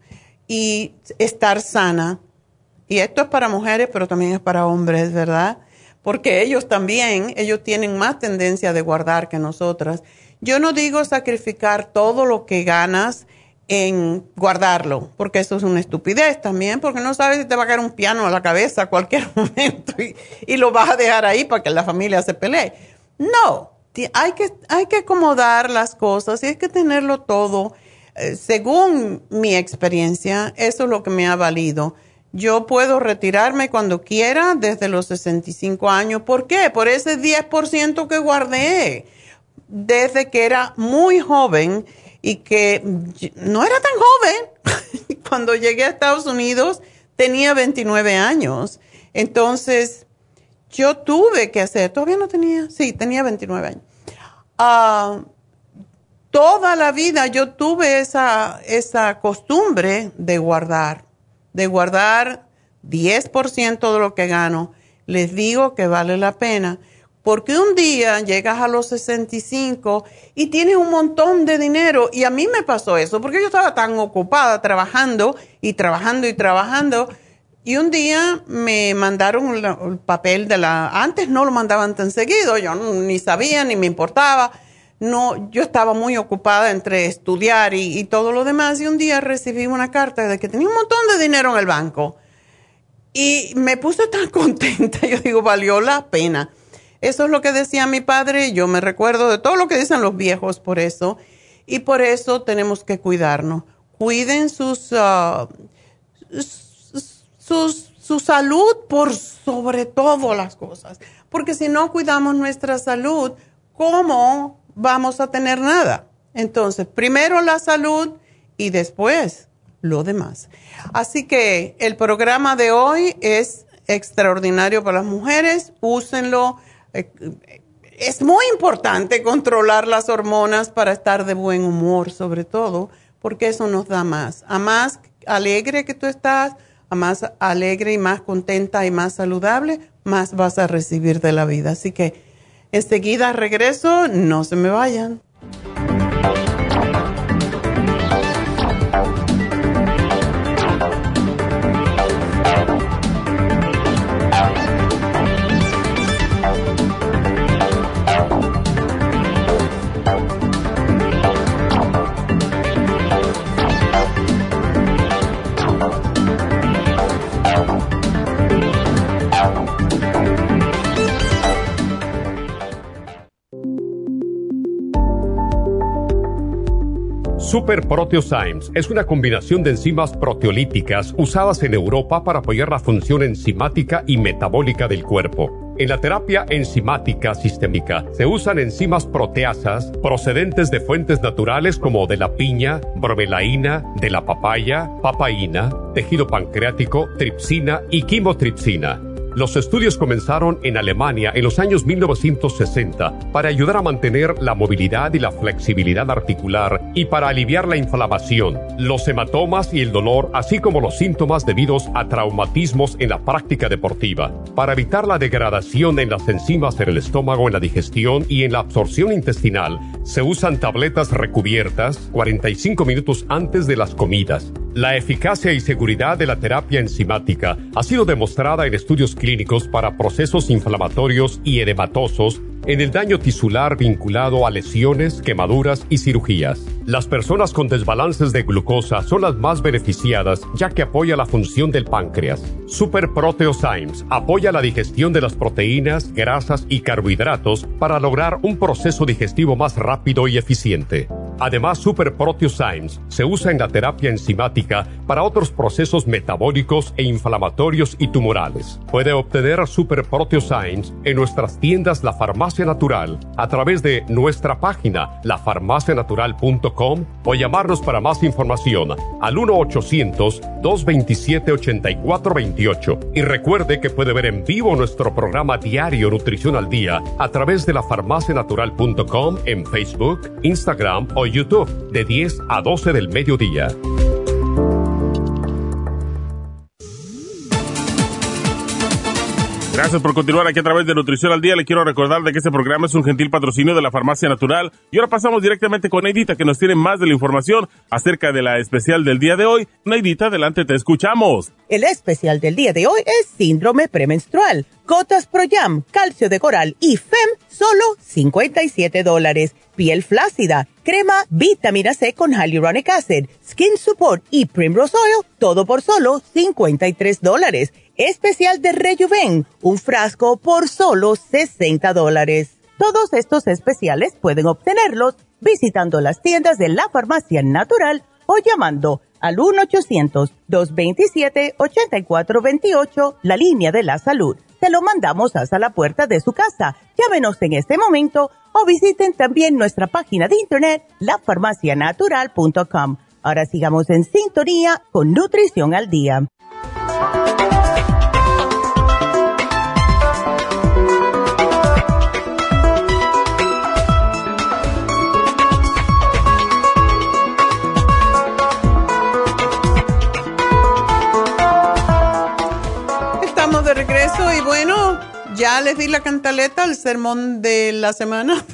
y estar sana. Y esto es para mujeres, pero también es para hombres, ¿verdad? Porque ellos tienen más tendencia de guardar que nosotras. Yo no digo sacrificar todo lo que ganas en guardarlo, porque eso es una estupidez también, porque no sabes si te va a caer un piano a la cabeza a cualquier momento y lo vas a dejar ahí para que la familia se pelee. No, hay que acomodar las cosas y hay que tenerlo todo. Según mi experiencia, eso es lo que me ha valido. Yo puedo retirarme cuando quiera desde los 65 años. ¿Por qué? Por ese 10% que guardé desde que era muy joven y que no era tan joven. Cuando llegué a Estados Unidos tenía 29 años. Entonces, yo tuve que hacer, tenía 29 años. Toda la vida yo tuve esa costumbre de guardar 10% de lo que gano. Les digo que vale la pena, porque un día llegas a los 65 y tienes un montón de dinero, y a mí me pasó eso, porque yo estaba tan ocupada trabajando, y un día me mandaron el papel antes no lo mandaban tan seguido, yo ni sabía, ni me importaba. No, yo estaba muy ocupada entre estudiar y todo lo demás, y un día recibí una carta de que tenía un montón de dinero en el banco y me puse tan contenta. Yo digo, valió la pena. Eso es lo que decía mi padre. Yo me recuerdo de todo lo que dicen los viejos por eso, y por eso tenemos que cuidarnos. Cuiden su salud por sobre todas las cosas, porque si no cuidamos nuestra salud, ¿cómo vamos a tener nada? Entonces, primero la salud y después lo demás. Así que el programa de hoy es extraordinario para las mujeres. Úsenlo. Es muy importante controlar las hormonas para estar de buen humor, sobre todo, porque eso nos da más. A más alegre que tú estás, a más alegre y más contenta y más saludable, más vas a recibir de la vida. Así que enseguida regreso, no se me vayan. Super Proteosymes es una combinación de enzimas proteolíticas usadas en Europa para apoyar la función enzimática y metabólica del cuerpo. En la terapia enzimática sistémica se usan enzimas proteasas procedentes de fuentes naturales como de la piña, bromelaína, de la papaya, papaína, tejido pancreático, tripsina y quimotripsina. Los estudios comenzaron en Alemania en los años 1960 para ayudar a mantener la movilidad y la flexibilidad articular y para aliviar la inflamación, los hematomas y el dolor, así como los síntomas debidos a traumatismos en la práctica deportiva. Para evitar la degradación en las enzimas en el estómago, en la digestión y en la absorción intestinal, se usan tabletas recubiertas 45 minutos antes de las comidas. La eficacia y seguridad de la terapia enzimática ha sido demostrada en estudios clínicos para procesos inflamatorios y edematosos en el daño tisular vinculado a lesiones, quemaduras y cirugías. Las personas con desbalances de glucosa son las más beneficiadas, ya que apoya la función del páncreas. Super Proteosymes apoya la digestión de las proteínas, grasas y carbohidratos para lograr un proceso digestivo más rápido y eficiente. Además, Super Proteosymes se usa en la terapia enzimática para otros procesos metabólicos e inflamatorios y tumorales. Puede obtener Super Proteosymes en nuestras tiendas La Farmacia Natural a través de nuestra página lafarmacianatural.com o llamarnos para más información al 1-800-227-8428. Y recuerde que puede ver en vivo nuestro programa diario Nutrición al Día a través de lafarmacianatural.com en Facebook, Instagram o YouTube de 10 a 12 del mediodía. Gracias por continuar aquí a través de Nutrición al Día. Le quiero recordar de que este programa es un gentil patrocinio de la Farmacia Natural. Y ahora pasamos directamente con Neidita, que nos tiene más de la información acerca de la especial del día de hoy. Neidita, adelante, te escuchamos. El especial del día de hoy es síndrome premenstrual. Gotas Pro Jam, calcio de coral y FEM, solo $57. Piel flácida, crema vitamina C con hyaluronic acid, skin support y primrose oil, todo por solo $53. Especial de Rejuven, un frasco por solo $60. Todos estos especiales pueden obtenerlos visitando las tiendas de la Farmacia Natural o llamando al 1-800-227-8428, la línea de la salud. Se lo mandamos hasta la puerta de su casa. Llámenos en este momento o visiten también nuestra página de internet, lafarmacianatural.com. Ahora sigamos en sintonía con Nutrición al Día. De regreso y bueno, ya les di la cantaleta al sermón de la semana.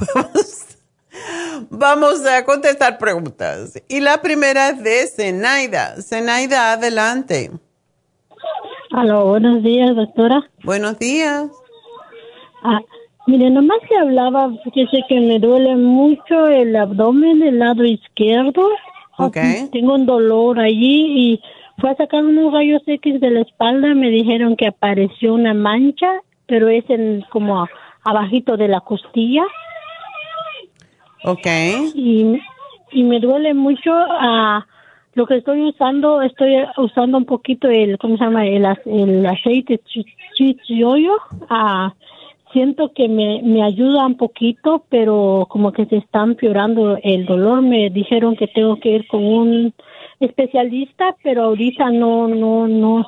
Vamos a contestar preguntas. Y la primera es de Zenaida. Zenaida, adelante. Aló, buenos días, doctora. Buenos días. Mire, nomás le hablaba, fíjese que me duele mucho el abdomen del lado izquierdo. Okay. Tengo un dolor allí y fue a sacar unos rayos X de la espalda, me dijeron que apareció una mancha, pero es como abajito de la costilla. Okay. Y me duele mucho lo que estoy usando un poquito ¿cómo se llama? El aceite chichioyo. Siento que me ayuda un poquito, pero como que se está empeorando el dolor. Me dijeron que tengo que ir con un especialista, pero ahorita no,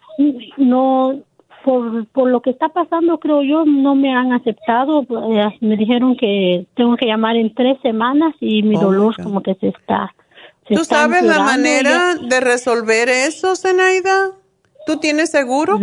por lo que está pasando, creo yo, no me han aceptado. Me dijeron que tengo que llamar en 3 semanas y mi dolor como que se está ¿Tú sabes la manera de resolver eso, Zenaida? ¿Tú tienes seguro?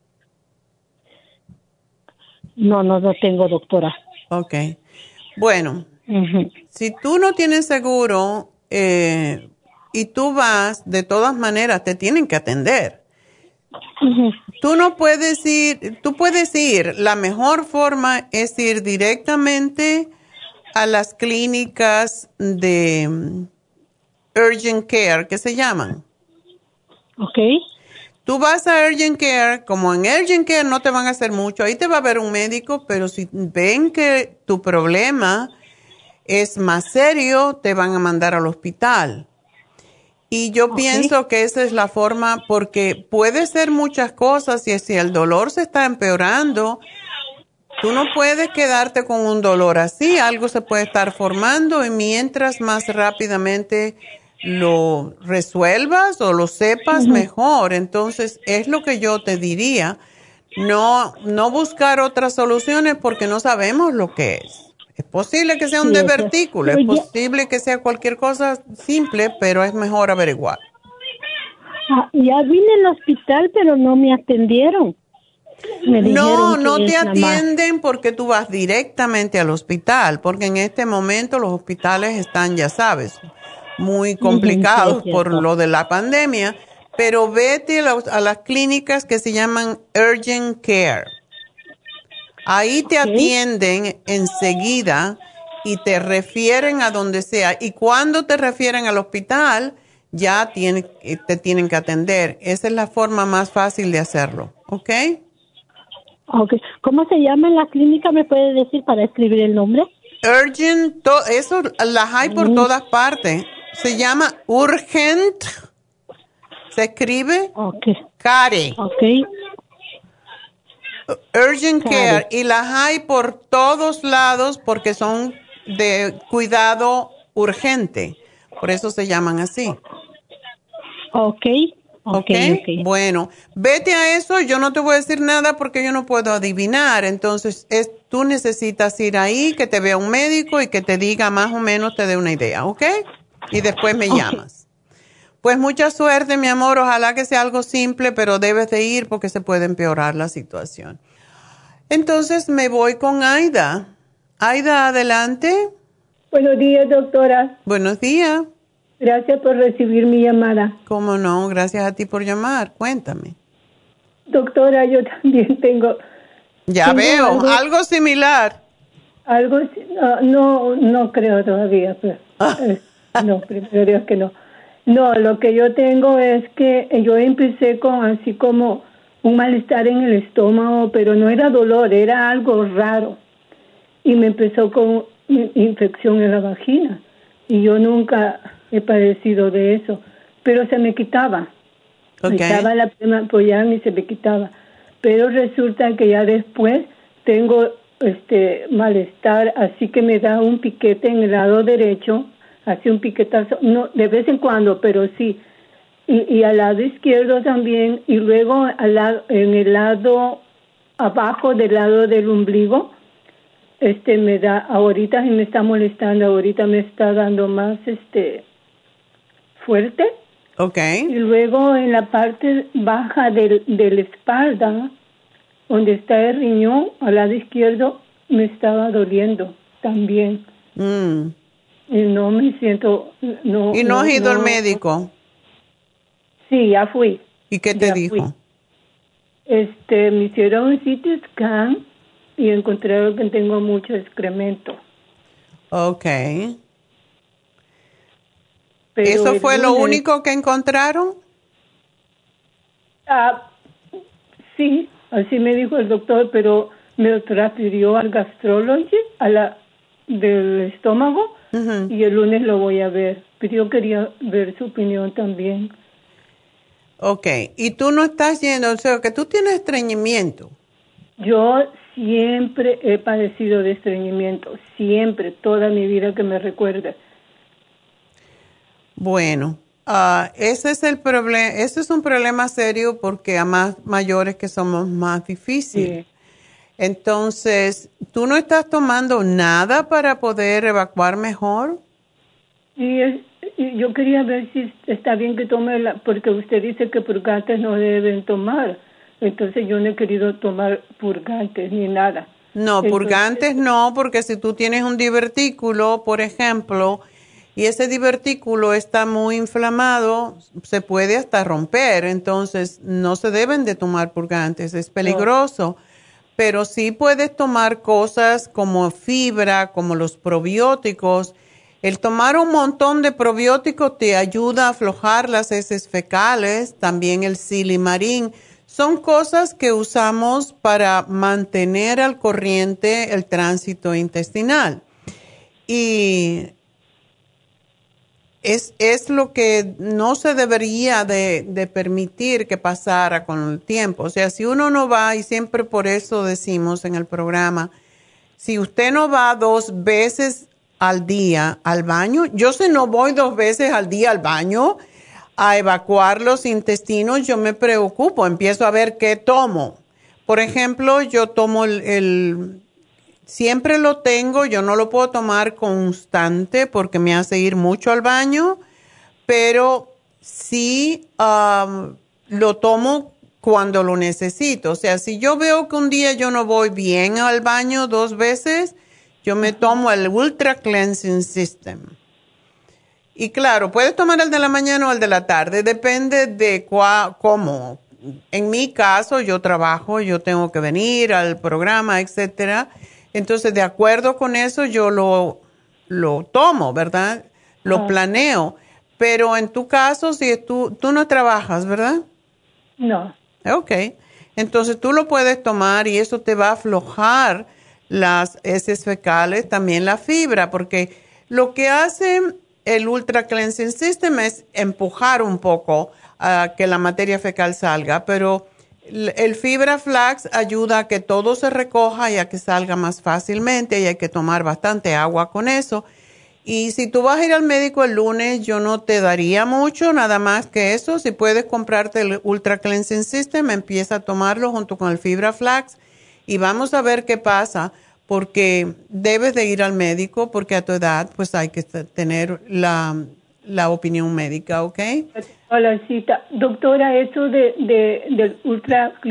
No tengo, doctora. Okay. Bueno, si tú no tienes seguro y tú vas, de todas maneras te tienen que atender. Tú no puedes ir, tú puedes ir, la mejor forma es ir directamente a las clínicas de Urgent Care, que se llaman. Okay. Tú vas a Urgent Care, como en Urgent Care no te van a hacer mucho, ahí te va a ver un médico, pero si ven que tu problema es más serio, te van a mandar al hospital. Y yo pienso que esa es la forma, porque puede ser muchas cosas y si el dolor se está empeorando, tú no puedes quedarte con un dolor así, algo se puede estar formando y mientras más rápidamente lo resuelvas o lo sepas mejor. Entonces, es lo que yo te diría. No buscar otras soluciones porque no sabemos lo que es. Es posible que sea un divertículo, es posible que sea cualquier cosa simple, pero es mejor averiguar. Ya vine al hospital, pero no me atendieron. No te atienden porque tú vas directamente al hospital, porque en este momento los hospitales están, ya sabes, muy complicados por lo de la pandemia, pero vete a las clínicas que se llaman Urgent Care. Ahí te atienden enseguida y te refieren a donde sea. Y cuando te refieren al hospital, ya te tienen que atender. Esa es la forma más fácil de hacerlo, ¿ok? Okay. ¿Cómo se llama la clínica? ¿Me puede decir para escribir el nombre? Urgent, eso las hay por todas partes. Se llama Urgent. Se escribe Care. Okay. Urgent Care. Y las hay por todos lados porque son de cuidado urgente. Por eso se llaman así. Okay. Bueno, vete a eso. Yo no te voy a decir nada porque yo no puedo adivinar. Entonces, tú necesitas ir ahí, que te vea un médico y que te diga más o menos, te dé una idea, ¿ok? Y después me llamas. Pues mucha suerte, mi amor. Ojalá que sea algo simple, pero debes de ir porque se puede empeorar la situación. Entonces me voy con Aida. Aida, adelante. Buenos días, doctora. Buenos días. Gracias por recibir mi llamada. ¿Cómo no? Gracias a ti por llamar. Cuéntame. Doctora, yo también tengo... Ya veo, algo similar. Algo, no creo todavía, pero... no, primero Dios que no. No, lo que yo tengo es que yo empecé con así como un malestar en el estómago, pero no era dolor, era algo raro. Y me empezó con infección en la vagina. Y yo nunca he padecido de eso, pero se me quitaba. Okay. Estaba la prima apoyarme y se me quitaba. Pero resulta que ya después tengo malestar, así que me da un piquete en el lado derecho, así un piquetazo, no de vez en cuando, pero sí. Y al lado izquierdo también, y luego en el lado abajo del lado del ombligo, me da, ahorita me está molestando, ahorita me está dando más fuerte. Okay. Y luego en la parte baja de la espalda, donde está el riñón, al lado izquierdo, me estaba doliendo también. Y no me siento... No, ¿Y no has ido al médico? Sí, ya fui. ¿Y qué te dijo? Me hicieron un CT scan y encontraron que tengo mucho excremento. Okay. Pero ¿eso fue lo único que encontraron? Sí, así me dijo el doctor, pero me transfirió al gastrólogo, del estómago, y el lunes lo voy a ver. Pero yo quería ver su opinión también. Okay. ¿Y tú no estás yendo? O sea, que tú tienes estreñimiento. Yo siempre he padecido de estreñimiento, siempre, toda mi vida que me recuerde. Bueno, ese es el problema. Ese es un problema serio porque a más mayores que somos más difícil. Sí. Entonces, ¿tú no estás tomando nada para poder evacuar mejor? Y yo quería ver si está bien que tome porque usted dice que purgantes no deben tomar. Entonces yo no he querido tomar purgantes ni nada. No, purgantes no, porque si tú tienes un divertículo, por ejemplo, y ese divertículo está muy inflamado, se puede hasta romper. Entonces no se deben de tomar purgantes, es peligroso. No. Pero sí puedes tomar cosas como fibra, como los probióticos. El tomar un montón de probióticos te ayuda a aflojar las heces fecales, también el silimarín. Son cosas que usamos para mantener al corriente el tránsito intestinal. Y es lo que no se debería de permitir que pasara con el tiempo. O sea, si uno no va, y siempre por eso decimos en el programa, si usted no va 2 veces al día al baño, yo si no voy 2 veces al día al baño a evacuar los intestinos, yo me preocupo, empiezo a ver qué tomo. Por ejemplo, yo tomo siempre lo tengo, yo no lo puedo tomar constante porque me hace ir mucho al baño, pero sí lo tomo cuando lo necesito. O sea, si yo veo que un día yo no voy bien al baño 2 veces, yo me tomo el Ultra Cleansing System. Y claro, puedes tomar el de la mañana o el de la tarde, depende de cómo. En mi caso, yo trabajo, yo tengo que venir al programa, etcétera. Entonces, de acuerdo con eso, yo lo tomo, ¿verdad? Lo planeo. Pero en tu caso, si tú no trabajas, ¿verdad? No. Ok. Entonces, tú lo puedes tomar y eso te va a aflojar las heces fecales, también la fibra, porque lo que hace el Ultra Cleansing System es empujar un poco a que la materia fecal salga, pero el fibra flax ayuda a que todo se recoja y a que salga más fácilmente, y hay que tomar bastante agua con eso. Y si tú vas a ir al médico el lunes, yo no te daría mucho, nada más que eso. Si puedes comprarte el Ultra Cleansing System, empieza a tomarlo junto con el fibra flax y vamos a ver qué pasa, porque debes de ir al médico, porque a tu edad pues hay que tener la opinión médica, ¿ok? Hola, cita. Doctora, eso del Ultra Clean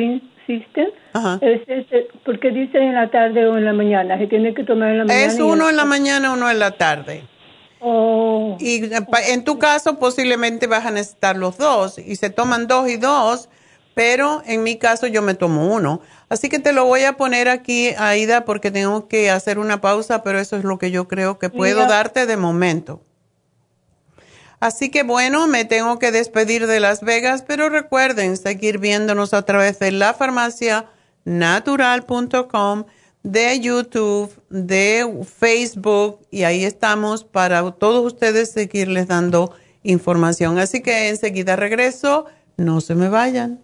existen. Ajá. Porque dice en la tarde o en la mañana, se tiene que tomar en la mañana. Es uno en la mañana, uno en la tarde. Oh. Y en tu caso posiblemente vas a necesitar los dos y se toman 2 y 2, pero en mi caso yo me tomo uno. Así que te lo voy a poner aquí, Aida, porque tengo que hacer una pausa, pero eso es lo que yo creo que puedo darte de momento. Así que bueno, me tengo que despedir de Las Vegas, pero recuerden seguir viéndonos a través de lafarmacianatural.com, de YouTube, de Facebook, y ahí estamos para todos ustedes seguirles dando información. Así que enseguida regreso, no se me vayan.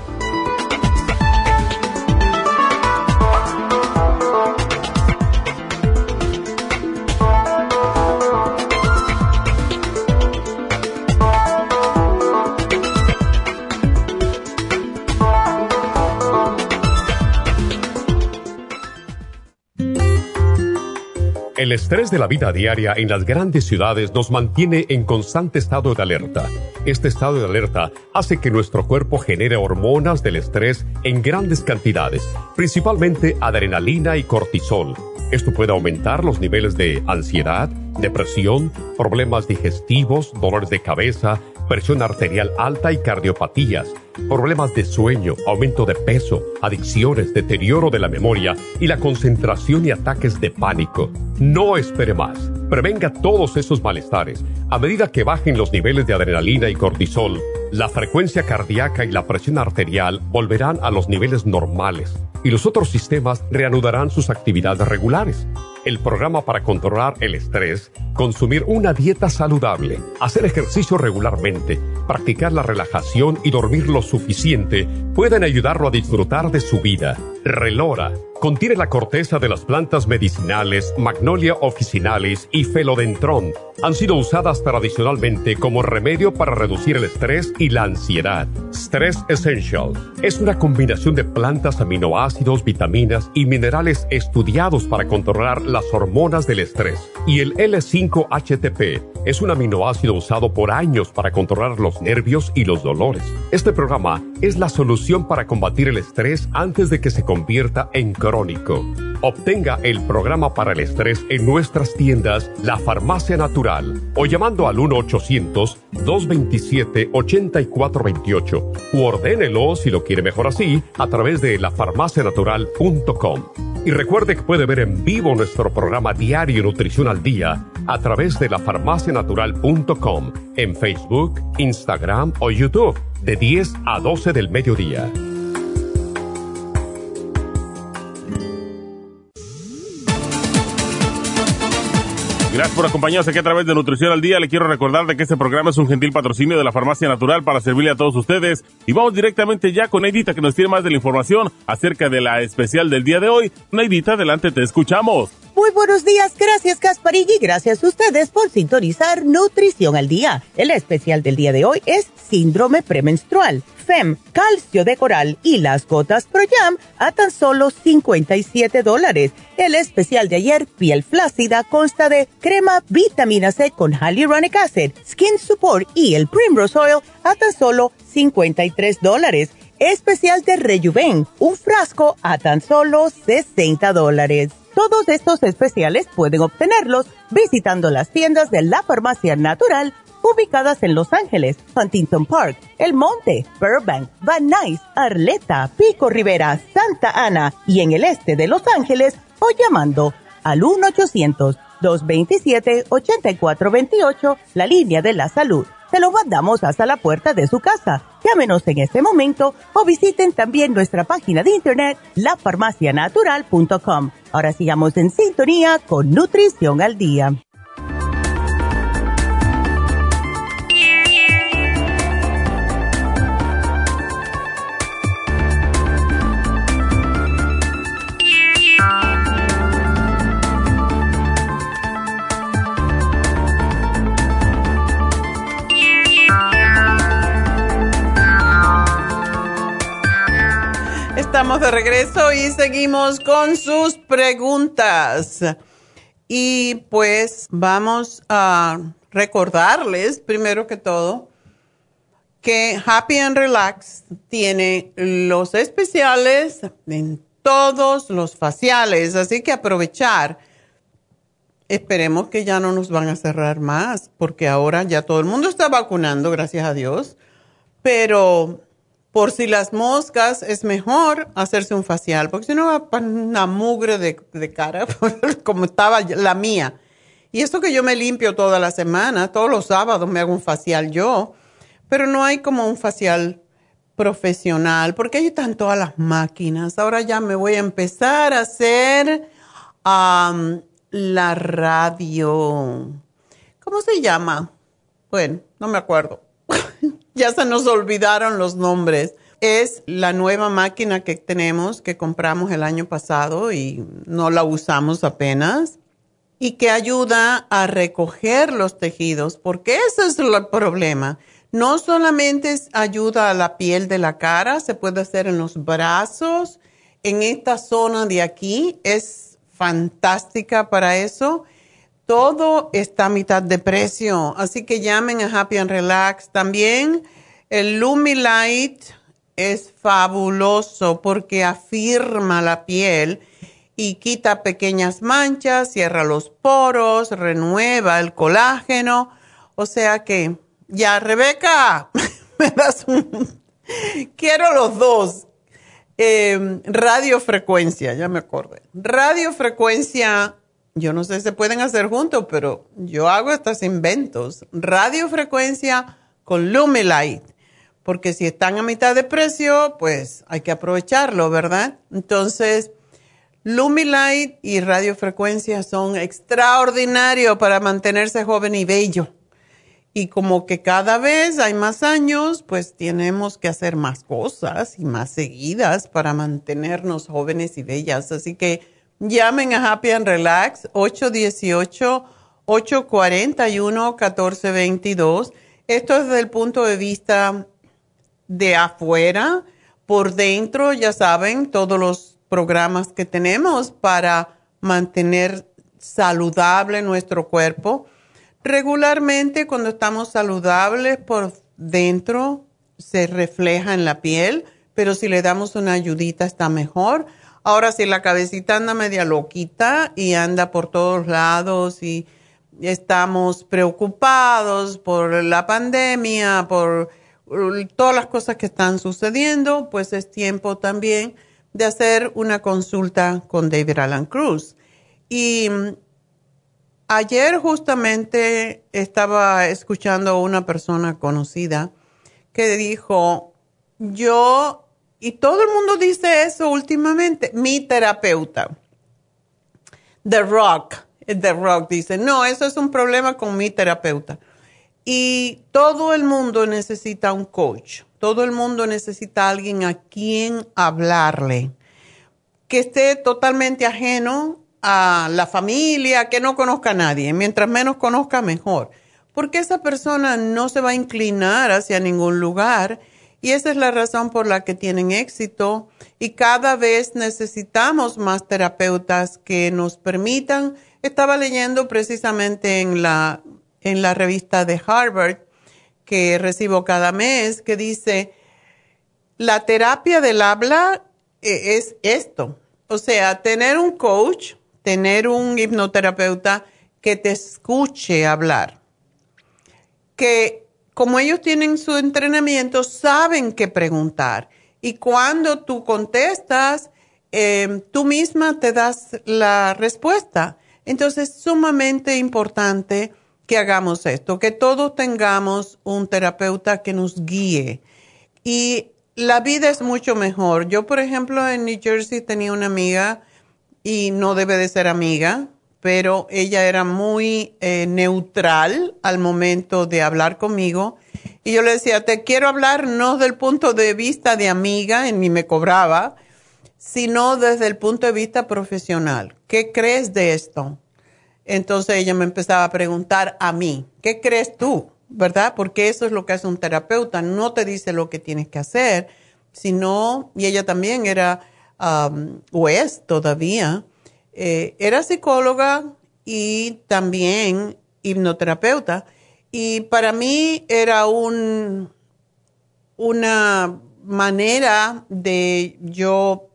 El estrés de la vida diaria en las grandes ciudades nos mantiene en constante estado de alerta. Este estado de alerta hace que nuestro cuerpo genere hormonas del estrés en grandes cantidades, principalmente adrenalina y cortisol. Esto puede aumentar los niveles de ansiedad, depresión, problemas digestivos, dolores de cabeza, presión arterial alta y cardiopatías, problemas de sueño, aumento de peso, adicciones, deterioro de la memoria y la concentración y ataques de pánico. No espere más. Prevenga todos esos malestares. A medida que bajen los niveles de adrenalina y cortisol, la frecuencia cardíaca y la presión arterial volverán a los niveles normales y los otros sistemas reanudarán sus actividades regulares. El programa para controlar el estrés, consumir una dieta saludable, hacer ejercicio regularmente, practicar la relajación y dormir lo suficiente pueden ayudarlo a disfrutar de su vida. Relora contiene la corteza de las plantas medicinales Magnolia officinalis y Philodendron. Han sido usadas tradicionalmente como remedio para reducir el estrés y la ansiedad. Stress Essential es una combinación de plantas, aminoácidos, vitaminas y minerales estudiados para controlar las hormonas del estrés. Y el L5-HTP es un aminoácido usado por años para controlar los nervios y los dolores. Este programa es la solución para combatir el estrés antes de que se convierta en crónico. Obtenga el programa para el estrés en nuestras tiendas La Farmacia Natural o llamando al 1-800-227-8428 u ordénelo, si lo quiere mejor así, a través de lafarmacianatural.com. Y recuerde que puede ver en vivo nuestro programa diario Nutrición al Día a través de lafarmacianatural.com en Facebook, Instagram o YouTube de 10 a 12 del mediodía. Gracias por acompañarnos aquí a través de Nutrición al Día. Le quiero recordar de que este programa es un gentil patrocinio de la Farmacia Natural para servirle a todos ustedes. Y vamos directamente ya con Neidita, que nos tiene más de la información acerca de la especial del día de hoy. Neidita, adelante, te escuchamos. Muy buenos días, gracias Gasparín, gracias a ustedes por sintonizar Nutrición al Día. El especial del día de hoy es síndrome premenstrual, FEM, calcio de coral y las gotas Pro Jam a tan solo $57. El especial de ayer, piel flácida, consta de crema vitamina C con Hyaluronic Acid, Skin Support y el Primrose Oil a tan solo $53. Especial de Rejuven, un frasco a tan solo $60. Todos estos especiales pueden obtenerlos visitando las tiendas de la Farmacia Natural ubicadas en Los Ángeles, Huntington Park, El Monte, Burbank, Van Nuys, Arleta, Pico Rivera, Santa Ana y en el este de Los Ángeles o llamando al 1-800-227-8428, la línea de la salud. Se lo mandamos hasta la puerta de su casa. Llámenos en este momento o visiten también nuestra página de internet, lafarmacianatural.com. Ahora sigamos en sintonía con Nutrición al Día. Estamos de regreso y seguimos con sus preguntas. Y pues vamos a recordarles, primero que todo, que Happy and Relax tiene los especiales en todos los faciales, así que aprovechar. Esperemos que ya no nos van a cerrar más, porque ahora ya todo el mundo está vacunando, gracias a Dios. Pero por si las moscas, es mejor hacerse un facial, porque si no va a poner una mugre de cara, como estaba la mía. Y eso que yo me limpio toda la semana, todos los sábados me hago un facial yo, pero no hay como un facial profesional, porque ahí están todas las máquinas. Ahora ya me voy a empezar a hacer la radio. ¿Cómo se llama? Bueno, no me acuerdo. Ya se nos olvidaron los nombres. Es la nueva máquina que tenemos, que compramos el año pasado y no la usamos apenas, y que ayuda a recoger los tejidos, porque ese es el problema. No solamente ayuda a la piel de la cara, se puede hacer en los brazos, en esta zona de aquí, es fantástica para eso. Todo está a mitad de precio, así que llamen a Happy and Relax. También el Lumilight es fabuloso porque afirma la piel y quita pequeñas manchas, cierra los poros, renueva el colágeno. O sea que, ya, Rebeca, me das un... Quiero los dos. Radiofrecuencia, ya me acordé. Radiofrecuencia, yo no sé si se pueden hacer juntos, pero yo hago estos inventos. Radiofrecuencia con Lumilight, porque si están a mitad de precio, pues hay que aprovecharlo, ¿verdad? Entonces, Lumilight y radiofrecuencia son extraordinarios para mantenerse joven y bello. Y como que cada vez hay más años, pues tenemos que hacer más cosas y más seguidas para mantenernos jóvenes y bellas. Así que llamen a Happy and Relax, 818-841-1422. Esto es desde el punto de vista de afuera. Por dentro, ya saben, todos los programas que tenemos para mantener saludable nuestro cuerpo. Regularmente, cuando estamos saludables por dentro, se refleja en la piel, pero si le damos una ayudita está mejor. Ahora, si la cabecita anda media loquita y anda por todos lados y estamos preocupados por la pandemia, por todas las cosas que están sucediendo, pues es tiempo también de hacer una consulta con David Alan Cruz. Y ayer justamente estaba escuchando a una persona conocida que dijo, y todo el mundo dice eso últimamente, mi terapeuta, The Rock dice, no, eso es un problema con mi terapeuta. Y todo el mundo necesita un coach, todo el mundo necesita alguien a quien hablarle, que esté totalmente ajeno a la familia, que no conozca a nadie. Mientras menos conozca, mejor. Porque esa persona no se va a inclinar hacia ningún lugar y esa es la razón por la que tienen éxito. Y cada vez necesitamos más terapeutas que nos permitan. Estaba leyendo precisamente en la revista de Harvard que recibo cada mes que dice, la terapia del habla es esto. O sea, tener un coach, tener un hipnoterapeuta que te escuche hablar. Que como ellos tienen su entrenamiento, saben qué preguntar. Y cuando tú contestas, tú misma te das la respuesta. Entonces, es sumamente importante que hagamos esto, que todos tengamos un terapeuta que nos guíe. Y la vida es mucho mejor. Yo, por ejemplo, en New Jersey tenía una amiga, y no debe de ser amiga, pero ella era muy neutral al momento de hablar conmigo. Y yo le decía, te quiero hablar no desde el punto de vista de amiga, ni me cobraba, sino desde el punto de vista profesional. ¿Qué crees de esto? Entonces ella me empezaba a preguntar a mí, ¿qué crees tú? ¿Verdad? Porque eso es lo que hace un terapeuta. No te dice lo que tienes que hacer, sino, y ella también era, o es todavía, era psicóloga y también hipnoterapeuta. Y para mí era un una manera de yo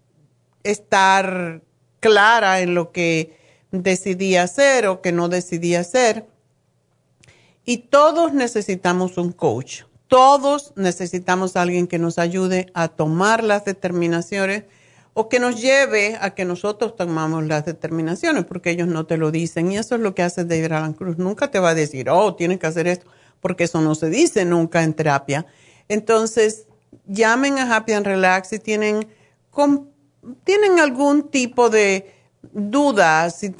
estar clara en lo que decidí hacer o que no decidí hacer. Y todos necesitamos un coach. Todos necesitamos a alguien que nos ayude a tomar las determinaciones o que nos lleve a que nosotros tomamos las determinaciones, porque ellos no te lo dicen. Y eso es lo que hace David Alan Cruz. Nunca te va a decir, oh, tienes que hacer esto, porque eso no se dice nunca en terapia. Entonces, llamen a Happy and Relax si tienen algún tipo de dudas, si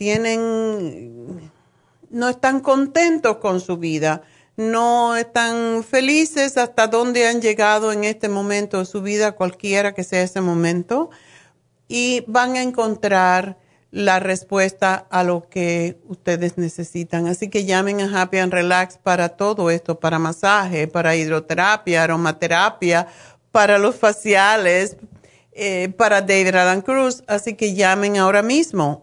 no están contentos con su vida, no están felices hasta dónde han llegado en este momento de su vida, cualquiera que sea ese momento, y van a encontrar la respuesta a lo que ustedes necesitan. Así que llamen a Happy and Relax para todo esto, para masaje, para hidroterapia, aromaterapia, para los faciales, para David Alan Cruz. Así que llamen ahora mismo,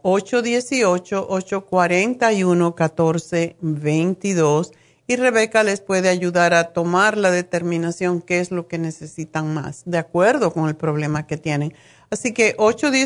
818-841-1422, y Rebeca les puede ayudar a tomar la determinación qué es lo que necesitan más, de acuerdo con el problema que tienen. Así que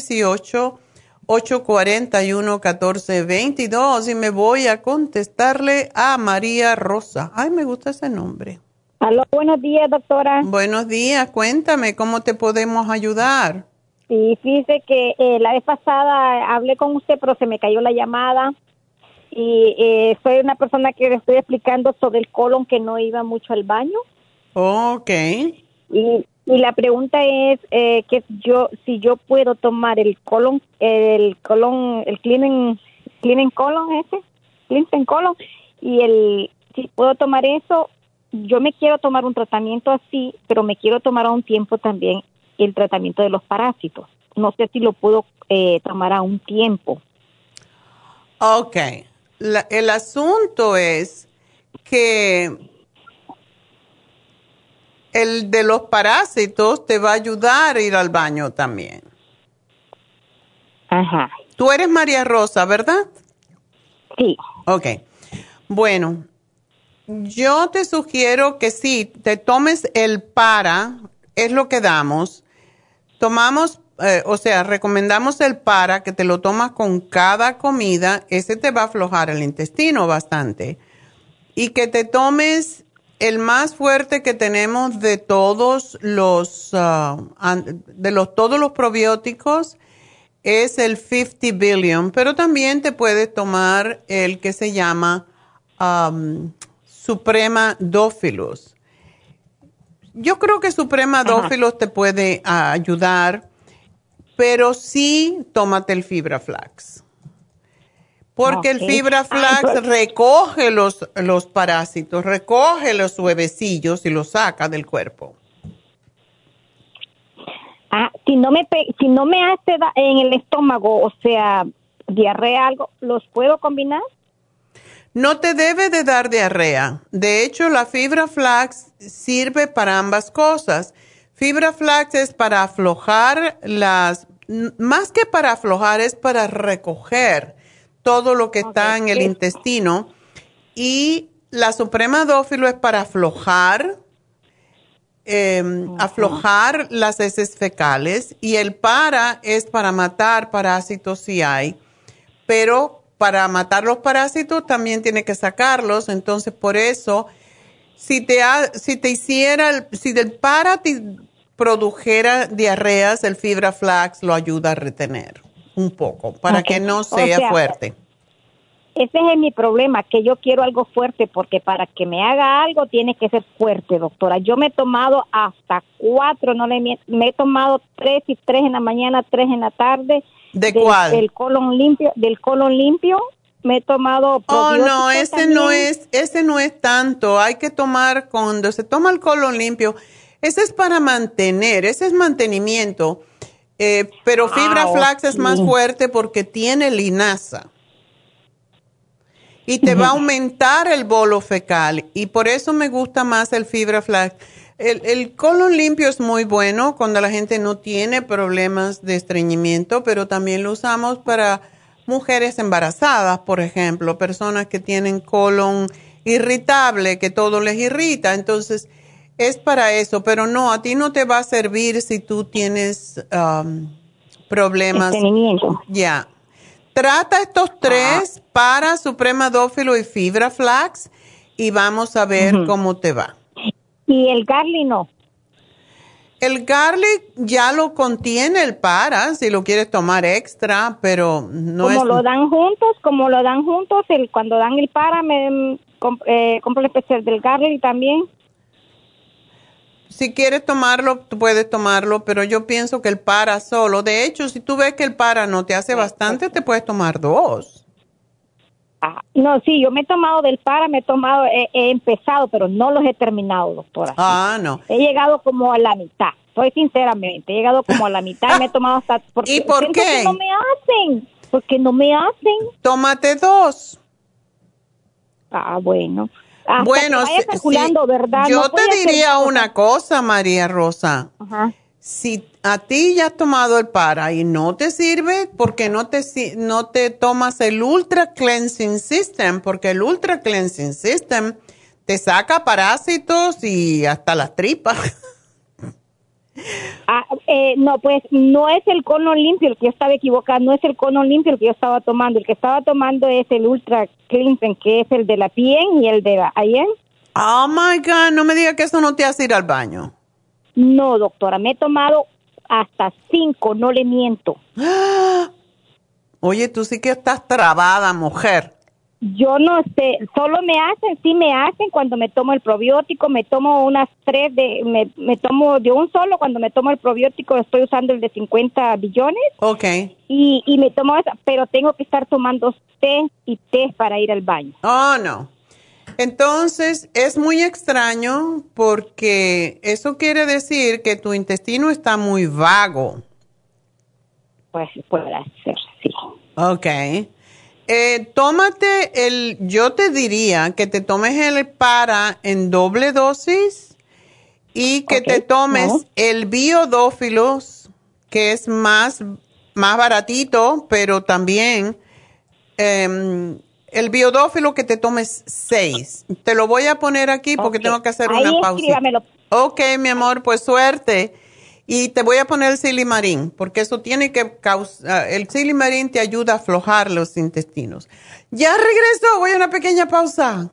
818-841-1422, y me voy a contestarle a María Rosa. Ay, me gusta ese nombre. Aló, buenos días, doctora. Buenos días, cuéntame, ¿cómo te podemos ayudar? Sí, fíjese que la vez pasada hablé con usted, pero se me cayó la llamada. Y soy una persona que le estoy explicando sobre el colon, que no iba mucho al baño. Okay. Y la pregunta es que si yo puedo tomar el cleaning colon cleansing colon, y si puedo tomar eso. Yo me quiero tomar un tratamiento así, pero me quiero tomar a un tiempo también el tratamiento de los parásitos. No sé si lo puedo tomar a un tiempo. Okay. El asunto es que el de los parásitos te va a ayudar a ir al baño también. Ajá. Tú eres María Rosa, ¿verdad? Sí. Okay. Bueno, yo te sugiero que sí, te tomes el es lo que damos. Recomendamos el que te lo tomas con cada comida. Ese te va a aflojar el intestino bastante. Y que te tomes el más fuerte que tenemos de todos los probióticos, es el 50 billion, pero también te puedes tomar el que se llama Suprema Dófilos. Yo creo que Suprema Dófilos te puede ayudar, pero sí tómate el Fibra Flax. Porque el Fibra Flax recoge los parásitos, recoge los huevecillos y los saca del cuerpo. Si no me hace en el estómago, o sea, diarrea, algo, ¿los puedo combinar? No te debe de dar diarrea. De hecho, la Fibra Flax sirve para ambas cosas. Fibra Flax es para aflojar más que para aflojar, es para recoger todo lo que está en el intestino. Y la Suprema Dófilo es para aflojar las heces fecales, y el es para matar parásitos si hay, pero para matar los parásitos también tiene que sacarlos. Entonces, por eso, si del te produjera diarreas, el Fibra Flax lo ayuda a retener un poco para que no sea fuerte. Ese es mi problema, que yo quiero algo fuerte, porque para que me haga algo tiene que ser fuerte, doctora. Yo me he tomado hasta 4, me he tomado 3 y 3 en la mañana, 3 en la tarde. ¿De cuál? Del colon limpio, me he tomado probióticos. No, ese no es tanto. Hay que tomar, cuando se toma el colon limpio, ese es para mantener, ese es mantenimiento. Pero Fibra Flax es más fuerte porque tiene linaza. Y te va a aumentar el bolo fecal. Y por eso me gusta más el Fibra Flax. El colon limpio es muy bueno cuando la gente no tiene problemas de estreñimiento, pero también lo usamos para mujeres embarazadas, por ejemplo, personas que tienen colon irritable, que todo les irrita. Entonces, es para eso, pero no, a ti no te va a servir si tú tienes problemas. Estreñimiento. Ya. Trata estos 3 para supremadófilo y fibra flax y vamos a ver cómo te va. ¿Y el garlic no? El garlic ya lo contiene el para, si lo quieres tomar extra, pero no como es... lo dan juntos, cuando dan el para, compro el especial del garlic también. Si quieres tomarlo, tú puedes tomarlo, pero yo pienso que el para solo. De hecho, si tú ves que el para no te hace bastante, te puedes tomar 2. No, sí, yo me he tomado del para, he empezado, pero no los he terminado, doctora. No. He llegado como a la mitad, soy sinceramente, he llegado como a la mitad y me he tomado hasta... ¿Y por qué? Que no me hacen, porque no me hacen. Tómate 2. Bueno. Hasta Bueno, que vaya calculando, ¿verdad? Yo no te diría una cosa, María Rosa. Ajá. Si a ti ya has tomado el para y no te sirve, ¿por qué no te tomas el Ultra Cleansing System? Porque el Ultra Cleansing System te saca parásitos y hasta las tripas. No, pues no es el cono limpio, el que yo estaba equivocada, no es el cono limpio el que yo estaba tomando. El que estaba tomando es el Ultra Cleansing, que es el de la piel y el de la Ayen. Oh my God, no me digas que eso no te hace ir al baño. No, doctora, me he tomado hasta 5, no le miento. Oye, tú sí que estás trabada, mujer. Yo no sé, solo me hacen cuando me tomo el probiótico, me tomo unas 3 me tomo de un solo, cuando me tomo el probiótico estoy usando el de 50 billones. Okay. Y me tomo esa, pero tengo que estar tomando té y té para ir al baño. Oh, no. Entonces, es muy extraño porque eso quiere decir que tu intestino está muy vago. Pues puede ser, sí. Okay. Yo te diría que te tomes el para en doble dosis y que te tomes el biodófilos, que es más baratito, pero también el biodófilo que te tomes 6. Te lo voy a poner aquí porque tengo que hacer una pausa. Escríbamelo. Ok, mi amor, pues suerte. Y te voy a poner el Silimarín, porque eso tiene que causar, el Silimarín te ayuda a aflojar los intestinos. Ya regreso, voy a una pequeña pausa.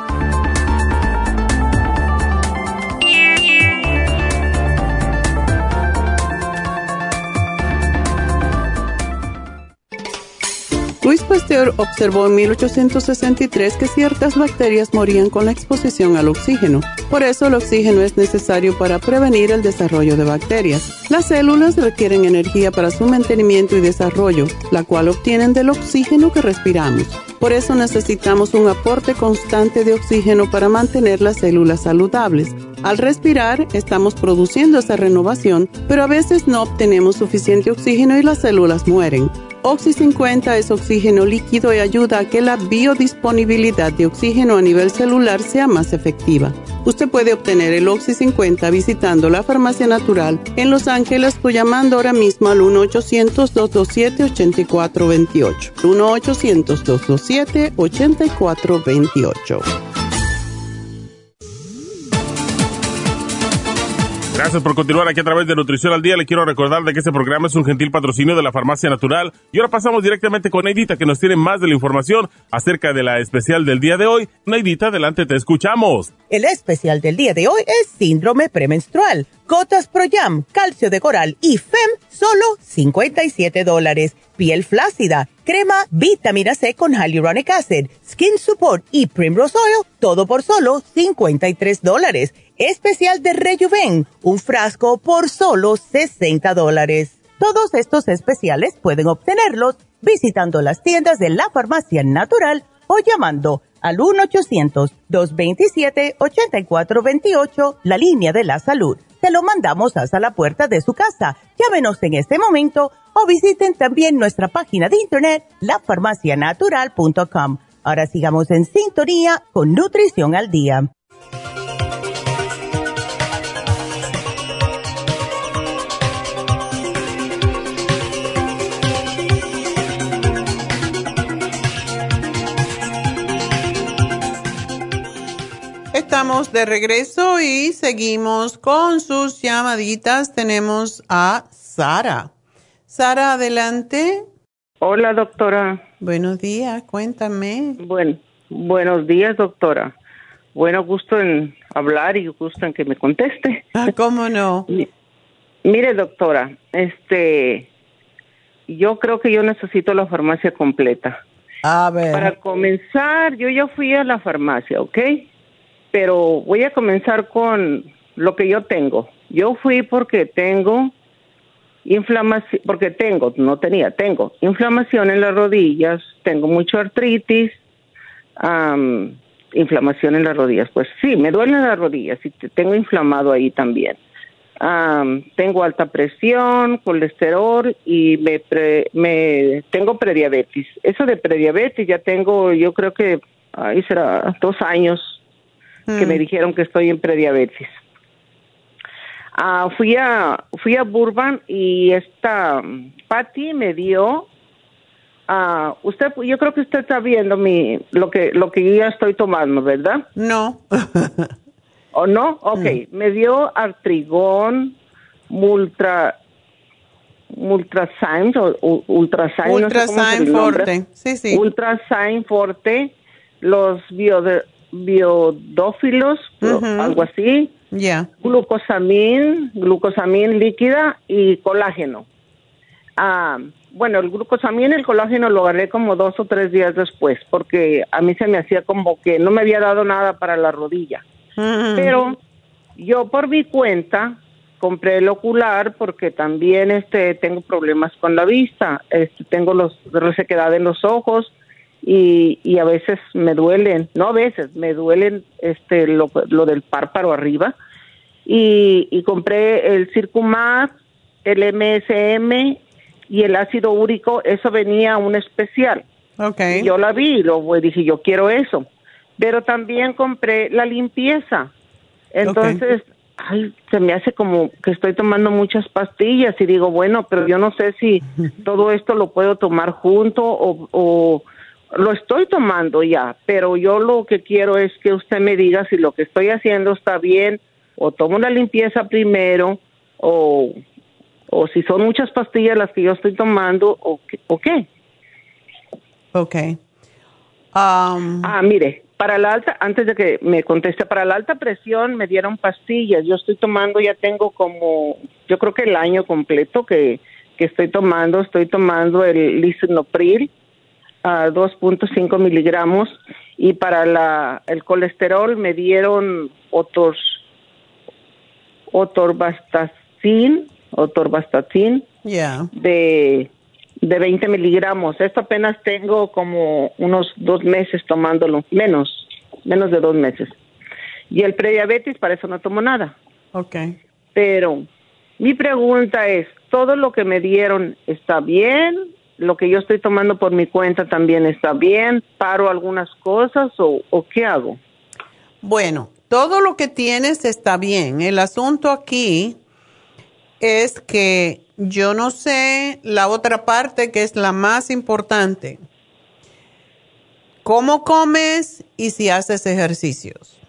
Louis Pasteur observó en 1863 que ciertas bacterias morían con la exposición al oxígeno. Por eso el oxígeno es necesario para prevenir el desarrollo de bacterias. Las células requieren energía para su mantenimiento y desarrollo, la cual obtienen del oxígeno que respiramos. Por eso necesitamos un aporte constante de oxígeno para mantener las células saludables. Al respirar, estamos produciendo esa renovación, pero a veces no obtenemos suficiente oxígeno y las células mueren. Oxy 50 es oxígeno líquido y ayuda a que la biodisponibilidad de oxígeno a nivel celular sea más efectiva. Usted puede obtener el Oxy 50 visitando la Farmacia Natural en Los Ángeles o llamando ahora mismo al 1-800-227-8428. 1-800-227-8428. Gracias por continuar aquí a través de Nutrición al Día. Le quiero recordar de que este programa es un gentil patrocinio de la Farmacia Natural. Y ahora pasamos directamente con Neidita, que nos tiene más de la información acerca de la especial del día de hoy. Neidita, adelante, te escuchamos. El especial del día de hoy es síndrome premenstrual. Gotas Pro Jam, calcio de coral y FEM, solo $57. Piel flácida, crema vitamina C con hyaluronic acid, skin support y primrose oil, todo por solo $53. Especial de Rejuven, un frasco por solo $60. Todos estos especiales pueden obtenerlos visitando las tiendas de la Farmacia Natural o llamando al 1-800-227-8428, la línea de la salud. Te lo mandamos hasta la puerta de su casa. Llámenos en este momento o visiten también nuestra página de internet, lafarmacianatural.com. Ahora sigamos en sintonía con Nutrición al Día. Estamos de regreso y seguimos con sus llamaditas. Tenemos a Sara. Sara, adelante. Hola, doctora. Buenos días, cuéntame. Buenos días, doctora. Bueno, gusto en hablar y gusto en que me conteste. ¿Cómo no? Mire, doctora, yo creo que yo necesito la farmacia completa. A ver. Para comenzar, yo ya fui a la farmacia, ¿ok? Pero voy a comenzar con lo que yo tengo. Yo fui porque tengo inflamación, tengo inflamación en las rodillas, tengo mucha artritis, inflamación en las rodillas. Pues sí, me duelen las rodillas y tengo inflamado ahí también. Tengo alta presión, colesterol y tengo prediabetes. Eso de prediabetes ya tengo, yo creo que ahí será 2 años que me dijeron que estoy en prediabetes. Fui a Burbank y esta Patty me dio, yo creo que usted está viendo lo que yo ya estoy tomando, ¿verdad? No. ¿O no? Ok, me dio Artrigón, Ultrasign Forte, sí. Ultrasign Forte, los biodófilos, algo así. Ya. Glucosamín líquida y colágeno. Bueno, el glucosamín y el colágeno lo agarré como 2 o 3 días después, porque a mí se me hacía como que no me había dado nada para la rodilla. Pero yo por mi cuenta compré el ocular porque también tengo problemas con la vista, tengo resequedad en los ojos y a veces me duelen, lo del párpado arriba y compré el Circumax, el MSM y el ácido úrico, eso venía un especial. Okay. Yo la vi y dije, yo quiero eso. Pero también compré la limpieza. Entonces, se me hace como que estoy tomando muchas pastillas y digo, bueno, pero yo no sé si todo esto lo puedo tomar junto o lo estoy tomando ya, pero yo lo que quiero es que usted me diga si lo que estoy haciendo está bien o tomo la limpieza primero o si son muchas pastillas las que yo estoy tomando o qué. Okay. Mire, para la alta, antes de que me conteste, para la alta presión me dieron pastillas. Yo estoy tomando, ya tengo como, yo creo que el año completo que estoy tomando el lisinopril, 2.5 miligramos, y para el colesterol me dieron otorvastatin, de 20 miligramos. Esto apenas tengo como unos 2 meses tomándolo, menos de 2 meses. Y el prediabetes, para eso no tomo nada. Okay. Pero mi pregunta es, ¿todo lo que me dieron está bien? ¿Lo que yo estoy tomando por mi cuenta también está bien? ¿Paro algunas cosas o qué hago? Bueno, todo lo que tienes está bien. El asunto aquí es que yo no sé la otra parte que es la más importante. ¿Cómo comes y si haces ejercicios?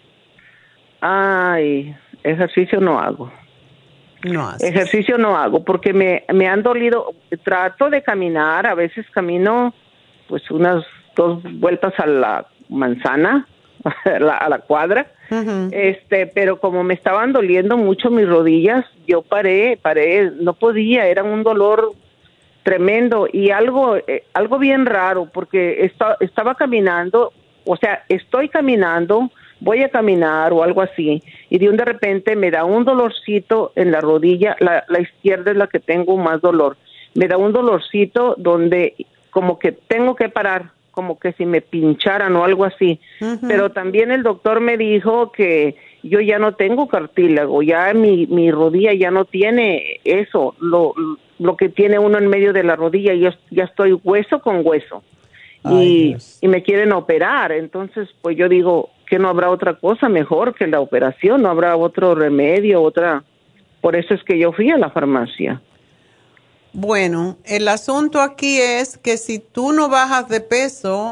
Ejercicio no hago. No haces. Ejercicio no hago porque me han dolido. Trato de caminar, a veces camino pues unas 2 vueltas a la manzana, a la cuadra. Pero como me estaban doliendo mucho mis rodillas, yo paré, no podía, era un dolor tremendo y algo bien raro porque estaba caminando, estoy caminando, voy a caminar o algo así y de repente me da un dolorcito en la rodilla, la izquierda es la que tengo más dolor, me da un dolorcito donde como que tengo que parar, como que si me pincharan o algo así. Pero también el doctor me dijo que yo ya no tengo cartílago, ya mi rodilla ya no tiene eso, lo que tiene uno en medio de la rodilla, yo ya estoy hueso con hueso. Y me quieren operar, entonces pues yo digo que no habrá otra cosa mejor que la operación, no habrá otro remedio, por eso es que yo fui a la farmacia. Bueno, el asunto aquí es que si tú no bajas de peso,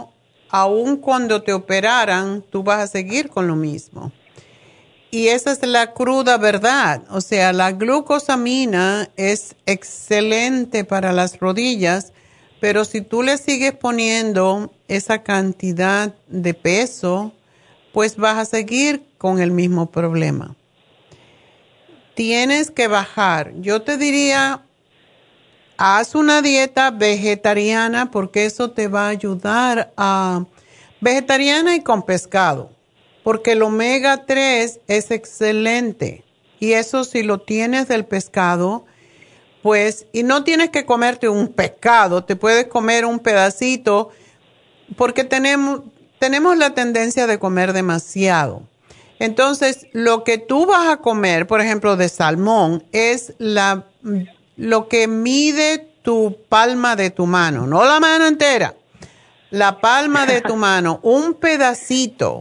aun cuando te operaran, tú vas a seguir con lo mismo. Y esa es la cruda verdad. O sea, la glucosamina es excelente para las rodillas, pero si tú le sigues poniendo esa cantidad de peso, pues vas a seguir con el mismo problema. Tienes que bajar. Yo te diría, haz una dieta vegetariana porque eso te va a ayudar a... Vegetariana y con pescado, porque el omega 3 es excelente. Y eso si lo tienes del pescado, pues, y no tienes que comerte un pescado, te puedes comer un pedacito, porque tenemos la tendencia de comer demasiado. Entonces, lo que tú vas a comer, por ejemplo, de salmón, es lo que mide tu palma de tu mano, no la mano entera, la palma de tu mano, un pedacito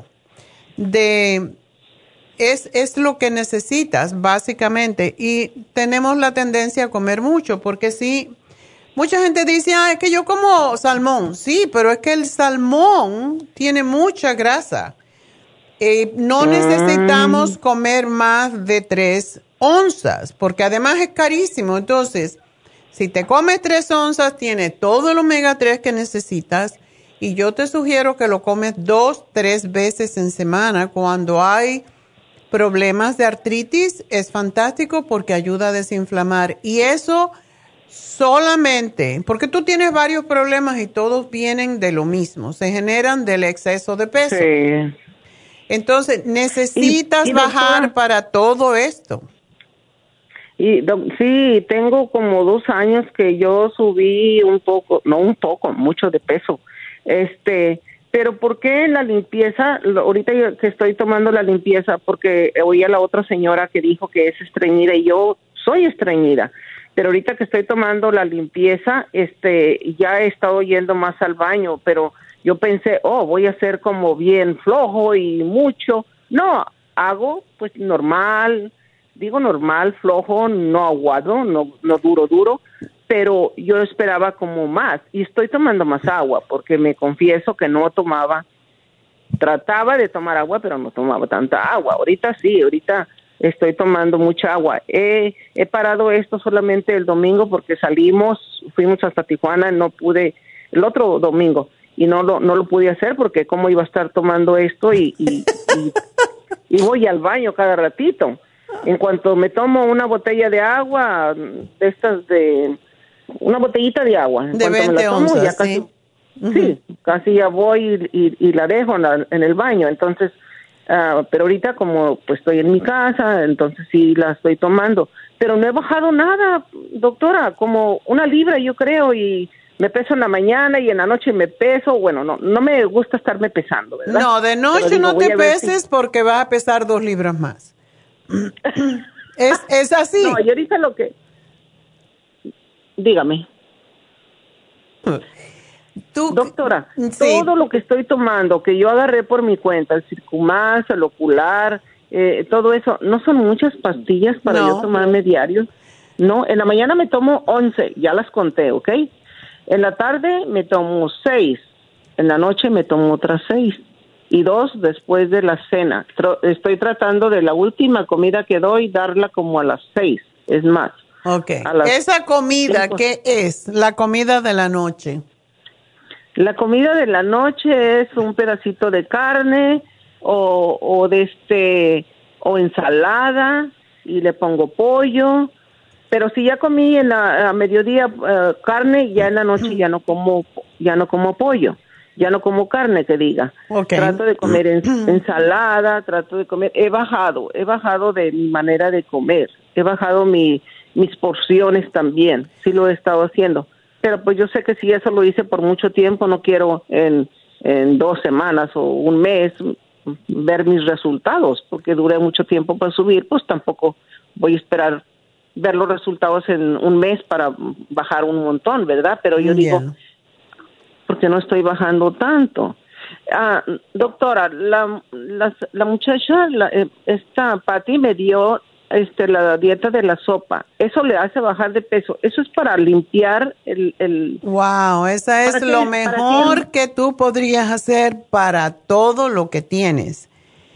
es lo que necesitas, básicamente. Y tenemos la tendencia a comer mucho, porque sí, mucha gente dice, es que yo como salmón. Sí, pero es que el salmón tiene mucha grasa. No necesitamos comer más de 3 onzas, porque además es carísimo. Entonces, si te comes 3 onzas, tiene todo el omega 3 que necesitas, y yo te sugiero que lo comes 2-3 veces en semana. Cuando hay problemas de artritis, es fantástico porque ayuda a desinflamar. Y eso solamente, porque tú tienes varios problemas y todos vienen de lo mismo, se generan del exceso de peso. Sí. Entonces, necesitas bajar para todo esto. Sí, tengo como 2 años que yo subí mucho de peso. Pero ¿por qué la limpieza? Ahorita yo que estoy tomando la limpieza, porque oí a la otra señora que dijo que es estreñida y yo soy estreñida. Pero ahorita que estoy tomando la limpieza, ya he estado yendo más al baño, pero yo pensé, voy a ser como bien flojo y mucho. No, hago pues normal, flojo, no aguado, no duro, pero yo esperaba como más y estoy tomando más agua porque me confieso que no trataba de tomar agua, pero no tomaba tanta agua. Ahorita sí, estoy tomando mucha agua. He parado esto solamente el domingo porque fuimos hasta Tijuana, no pude, el otro domingo, y no lo pude hacer porque cómo iba a estar tomando esto y voy al baño cada ratito. En cuanto me tomo una botella de agua, una botellita de agua, en de 20 me la tomo, onzas, ya casi, sí, casi ya voy y la dejo en el baño. Entonces, pero ahorita como pues estoy en mi casa, entonces sí la estoy tomando. Pero no he bajado nada, doctora, como 1 libra yo creo, y me peso en la mañana y en la noche me peso. Bueno, no me gusta estarme pesando, ¿verdad? No, de noche no te peses porque vas a pesar 2 libras más. Es así. No, y ahorita dígame. Doctora, sí. Todo lo que estoy tomando, que yo agarré por mi cuenta, el Circumax, el Ocular, todo eso, ¿no son muchas pastillas para yo tomarme diario? No, en la mañana me tomo 11, ya las conté, ¿ok? En la tarde me tomo 6, en la noche me tomo otras 6 y 2 después de la cena. Estoy tratando de la última comida que doy, darla como a las 6, es más. Ok. ¿Esa comida 5. ¿Qué es? La comida de la noche. La comida de la noche es un pedacito de carne o ensalada y le pongo pollo. Pero si ya comí a mediodía carne, ya en la noche ya no como pollo, ya no como carne, que diga. Okay. Trato de comer ensalada, he bajado de mi manera de comer, he bajado mis porciones también, sí lo he estado haciendo. Pero pues yo sé que si eso lo hice por mucho tiempo, no quiero en 2 semanas o un mes ver mis resultados, porque duré mucho tiempo para subir, pues tampoco voy a esperar ver los resultados en un mes para bajar un montón, ¿verdad? Pero yo digo, porque no estoy bajando tanto. Doctora, la muchacha, esta Patti me dio la dieta de la sopa. Eso le hace bajar de peso. Eso es para limpiar el Wow, esa es lo mejor que tú podrías hacer para todo lo que tienes.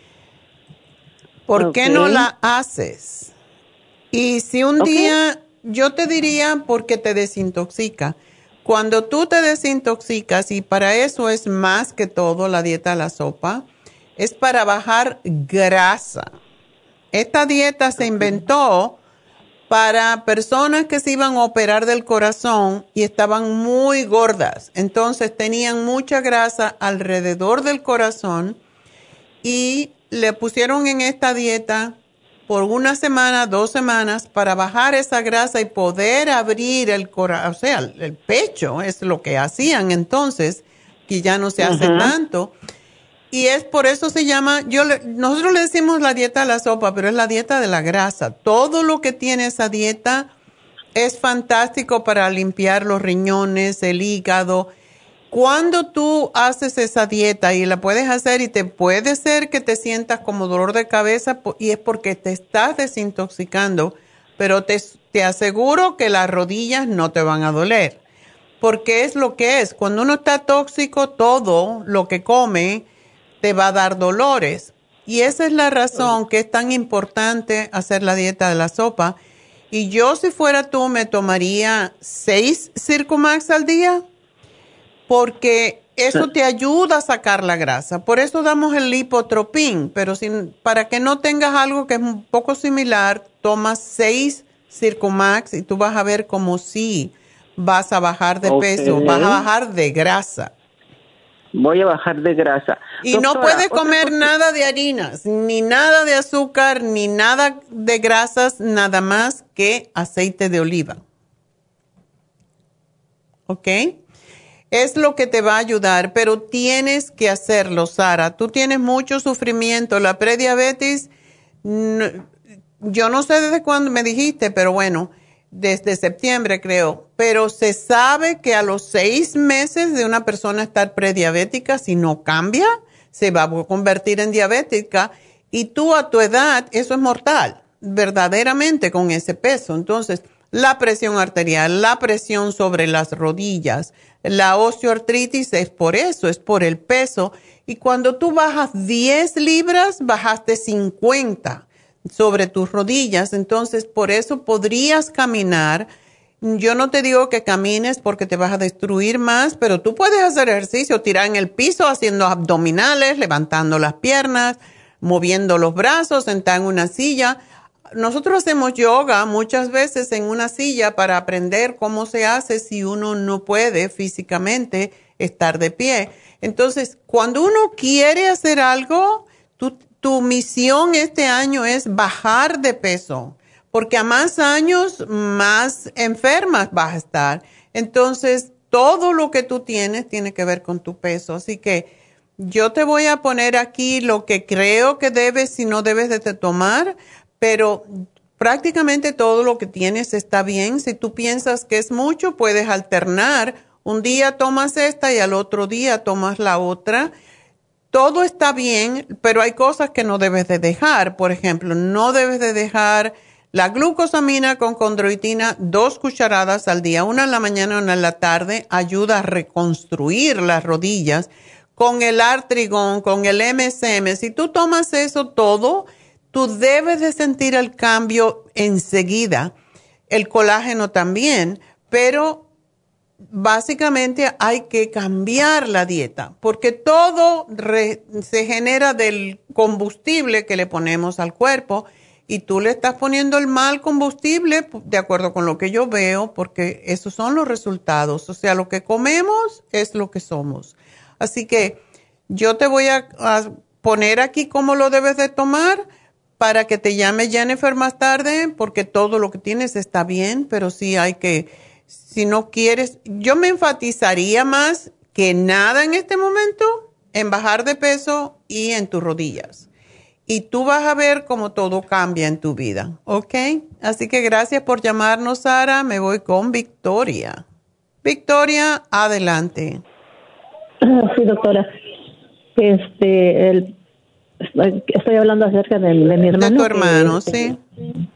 ¿Por qué no la haces? Y si un día, yo te diría porque te desintoxica. Cuando tú te desintoxicas, y para eso es más que todo la dieta de la sopa, es para bajar grasa. Esta dieta se inventó para personas que se iban a operar del corazón y estaban muy gordas. Entonces tenían mucha grasa alrededor del corazón y le pusieron en esta dieta por 1 semana, 2 semanas para bajar esa grasa y poder abrir el corazón, o sea, el pecho es lo que hacían entonces, que ya no se hace tanto. Y es por eso se llama, nosotros le decimos la dieta de la sopa, pero es la dieta de la grasa. Todo lo que tiene esa dieta es fantástico para limpiar los riñones, el hígado. Cuando tú haces esa dieta y la puedes hacer y te puede ser que te sientas como dolor de cabeza y es porque te estás desintoxicando, pero te aseguro que las rodillas no te van a doler, porque es lo que es. Cuando uno está tóxico, todo lo que come te va a dar dolores. Y esa es la razón que es tan importante hacer la dieta de la sopa. Y yo, si fuera tú, me tomaría 6 Circumax al día, porque eso te ayuda a sacar la grasa. Por eso damos el Lipotropin, pero para que no tengas algo que es un poco similar, tomas 6 Circumax y tú vas a ver como sí vas a bajar de peso, vas a bajar de grasa. Voy a bajar de grasa. Y doctora, no puedes comer nada de harinas, ni nada de azúcar, ni nada de grasas, nada más que aceite de oliva. ¿Ok? Es lo que te va a ayudar, pero tienes que hacerlo, Sara. Tú tienes mucho sufrimiento. La prediabetes, yo no sé desde cuándo me dijiste, pero bueno, desde septiembre creo. Pero se sabe que a los 6 meses de una persona estar prediabética, si no cambia, se va a convertir en diabética. Y tú a tu edad, eso es mortal, verdaderamente con ese peso. Entonces, la presión arterial, la presión sobre las rodillas, la osteoartritis es por eso, es por el peso. Y cuando tú bajas 10 libras, bajaste 50 sobre tus rodillas. Entonces, por eso podrías caminar. Yo no te digo que camines porque te vas a destruir más, pero tú puedes hacer ejercicio, tirar en el piso, haciendo abdominales, levantando las piernas, moviendo los brazos, sentar en una silla. Nosotros hacemos yoga muchas veces en una silla para aprender cómo se hace si uno no puede físicamente estar de pie. Entonces, cuando uno quiere hacer algo, tu misión este año es bajar de peso, porque a más años, más enfermas vas a estar. Entonces, todo lo que tú tienes tiene que ver con tu peso. Así que yo te voy a poner aquí lo que creo que debes, si no debes de tomar, pero prácticamente todo lo que tienes está bien. Si tú piensas que es mucho, puedes alternar. Un día tomas esta y al otro día tomas la otra. Todo está bien, pero hay cosas que no debes de dejar. Por ejemplo, no debes de dejar la glucosamina con chondroitina 2 cucharadas al día, 1 en la mañana y 1 en la tarde. Ayuda a reconstruir las rodillas. Con el Artrigón, con el MSM, si tú tomas eso todo, tú debes de sentir el cambio enseguida. El colágeno también, pero básicamente hay que cambiar la dieta porque todo se genera del combustible que le ponemos al cuerpo y tú le estás poniendo el mal combustible de acuerdo con lo que yo veo, porque esos son los resultados. O sea, lo que comemos es lo que somos. Así que yo te voy a poner aquí cómo lo debes de tomar para que te llame Jennifer más tarde, porque todo lo que tienes está bien, pero sí hay que, si no quieres, yo me enfatizaría más que nada en este momento en bajar de peso y en tus rodillas. Y tú vas a ver cómo todo cambia en tu vida, ¿ok? Así que gracias por llamarnos, Sara. Me voy con Victoria. Victoria, adelante. Sí, doctora. Estoy hablando acerca de mi hermano. De tu hermano, sí.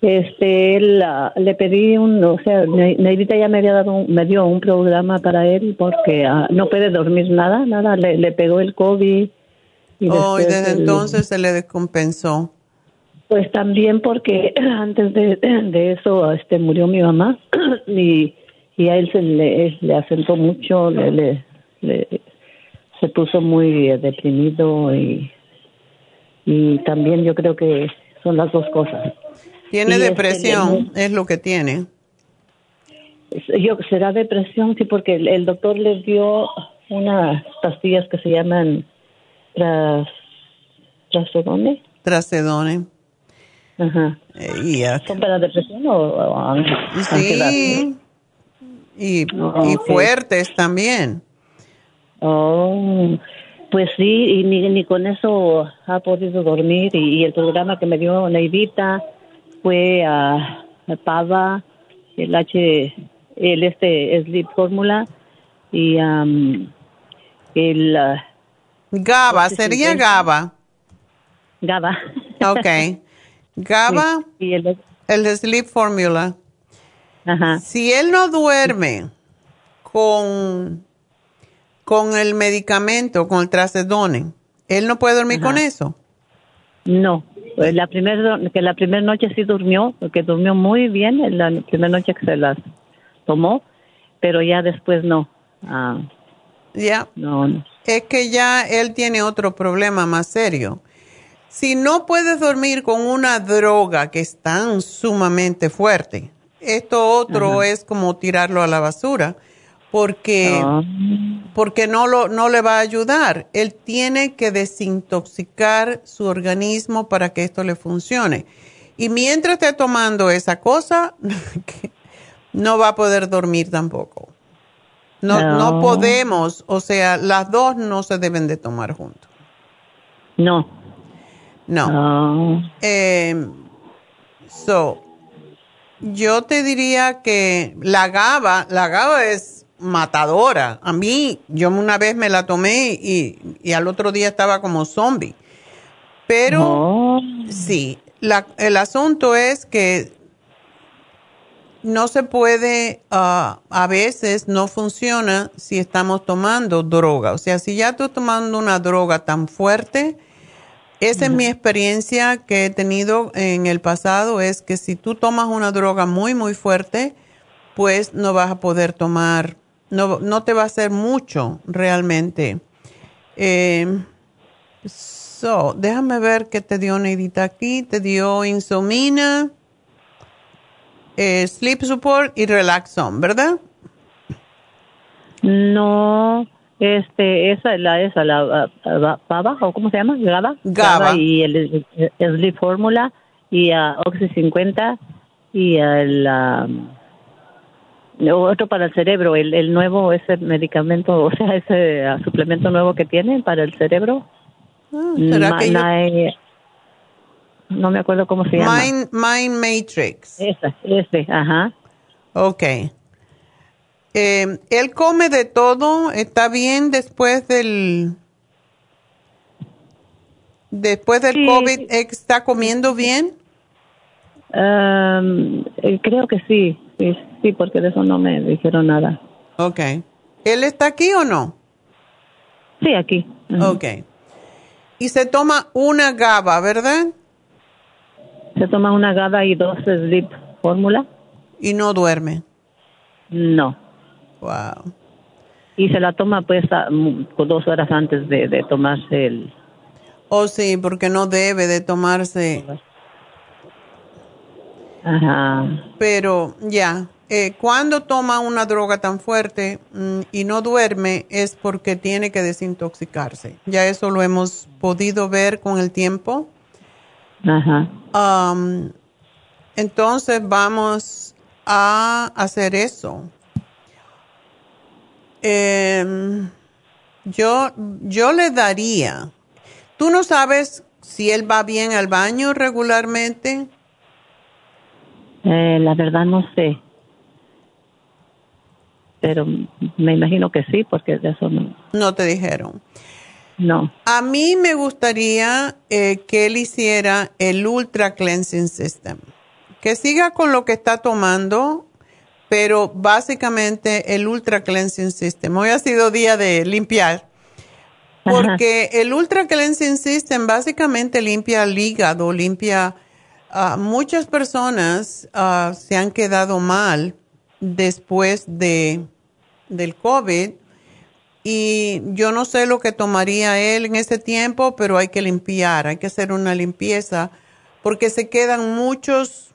Él, le pedí Neidita ya me dio un programa para él porque no puede dormir nada, le pegó el COVID. Y desde entonces se le descompensó. Pues también porque antes de eso murió mi mamá y a él le asentó mucho, se puso muy deprimido y también yo creo que son las dos cosas. Tiene depresión, es lo que tiene. Será depresión, sí, porque el doctor le dio unas pastillas que se llaman Trazodone. Trazodone. Ajá. ¿Son para depresión o ansiedad? Sí. Y fuertes también. Oh, pues sí, y ni con eso ha podido dormir. Y el programa que me dio Neidita fue a Pava, el Sleep Fórmula y el GABA, sería GABA. GABA. Okay. GABA, sí, y el Sleep Formula. Ajá. Si él no duerme con el medicamento, con el Trazodone, ¿él no puede dormir con eso? No. La primera noche sí durmió, porque durmió muy bien la primera noche que se las tomó, pero ya después no. Ya. No. Es que ya él tiene otro problema más serio. Si no puedes dormir con una droga que es tan sumamente fuerte, esto otro es como tirarlo a la basura, porque no le va a ayudar. Él tiene que desintoxicar su organismo para que esto le funcione. Y mientras esté tomando esa cosa, no va a poder dormir tampoco. No podemos, o sea, las dos no se deben de tomar juntos. No. Yo te diría que la GABA es matadora. A mí, yo una vez me la tomé y al otro día estaba como zombie. Pero sí, el asunto es que no se puede, a veces no funciona si estamos tomando droga. O sea, si ya estás tomando una droga tan fuerte, esa es mi experiencia que he tenido en el pasado, es que si tú tomas una droga muy, muy fuerte, pues no vas a poder tomar, no te va a hacer mucho realmente. Déjame ver qué te dio Neidita aquí. Te dio Insomina, Sleep Support y Relaxon, ¿verdad? No, la Pava, ¿o cómo se llama? GABA y el Sleep Fórmula y Oxy 50 y el otro para el cerebro, el nuevo, ese medicamento, o sea, ese suplemento nuevo que tienen para el cerebro. ¿Será que no me acuerdo cómo se llama. Mind Matrix. Ese, ajá. Okay. Él come de todo, está bien después del sí. COVID, ¿está comiendo bien? Creo que sí, porque de eso no me dijeron nada. Okay. ¿Él está aquí o no? Sí, aquí. Okay. Y se toma una GABA, ¿verdad? Se toma una GABA y 2 Sleep Fórmula. ¿Y no duerme? No. Wow. Y se la toma pues 2 horas antes de tomarse el... Oh, sí, porque no debe de tomarse. Ajá. Pero ya, cuando toma una droga tan fuerte y no duerme es porque tiene que desintoxicarse. Ya eso lo hemos podido ver con el tiempo. Ajá. Entonces vamos a hacer eso. Yo le daría. ¿Tú no sabes si él va bien al baño regularmente? La verdad no sé. Pero me imagino que sí, porque de eso no. No te dijeron. No. A mí me gustaría que él hiciera el Ultra Cleansing System, que siga con lo que está tomando, pero básicamente el Ultra Cleansing System. Hoy ha sido día de limpiar, porque el Ultra Cleansing System básicamente limpia el hígado, limpia... muchas personas se han quedado mal después del COVID y yo no sé lo que tomaría él en ese tiempo, pero hay que limpiar, hay que hacer una limpieza porque se quedan muchas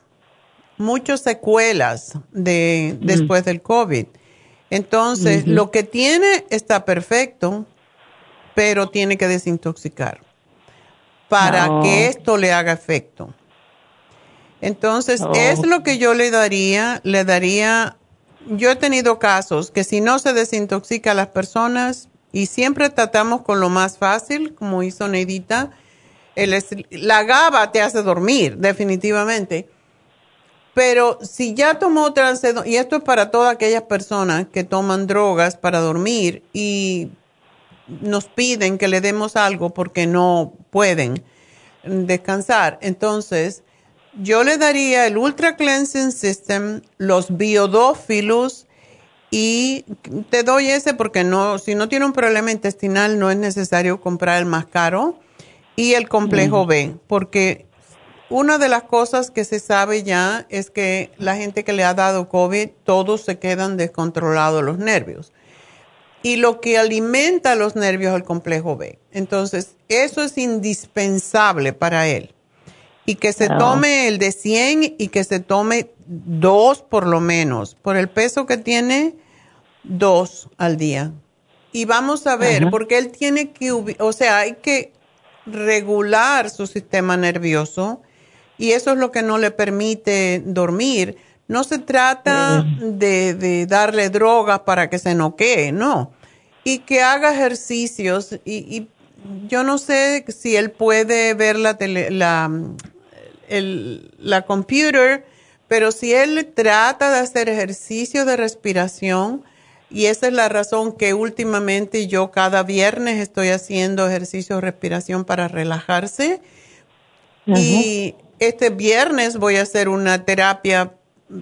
secuelas después del COVID. Entonces, lo que tiene está perfecto, pero tiene que desintoxicar para que esto le haga efecto. Entonces, es lo que yo le daría, yo he tenido casos que si no se desintoxica a las personas, y siempre tratamos con lo más fácil, como hizo Neidita, la GABA te hace dormir, definitivamente. Pero si ya tomó Trazedone, y esto es para todas aquellas personas que toman drogas para dormir y nos piden que le demos algo porque no pueden descansar, entonces... yo le daría el Ultra Cleansing System, los biodófilos y te doy ese porque si no tiene un problema intestinal no es necesario comprar el más caro y el complejo B, porque una de las cosas que se sabe ya es que la gente que le ha dado COVID, todos se quedan descontrolados los nervios. Y lo que alimenta los nervios es el complejo B. Entonces, eso es indispensable para él. Y que se tome el de 100 y que se tome 2 por lo menos. Por el peso que tiene, 2 al día. Y vamos a ver, porque él tiene que, hay que regular su sistema nervioso y eso es lo que no le permite dormir. No se trata de darle drogas para que se noquee, no. Y que haga ejercicios y yo no sé si él puede ver la computer, pero si él trata de hacer ejercicio de respiración, y esa es la razón que últimamente yo cada viernes estoy haciendo ejercicio de respiración para relajarse, y este viernes voy a hacer una terapia,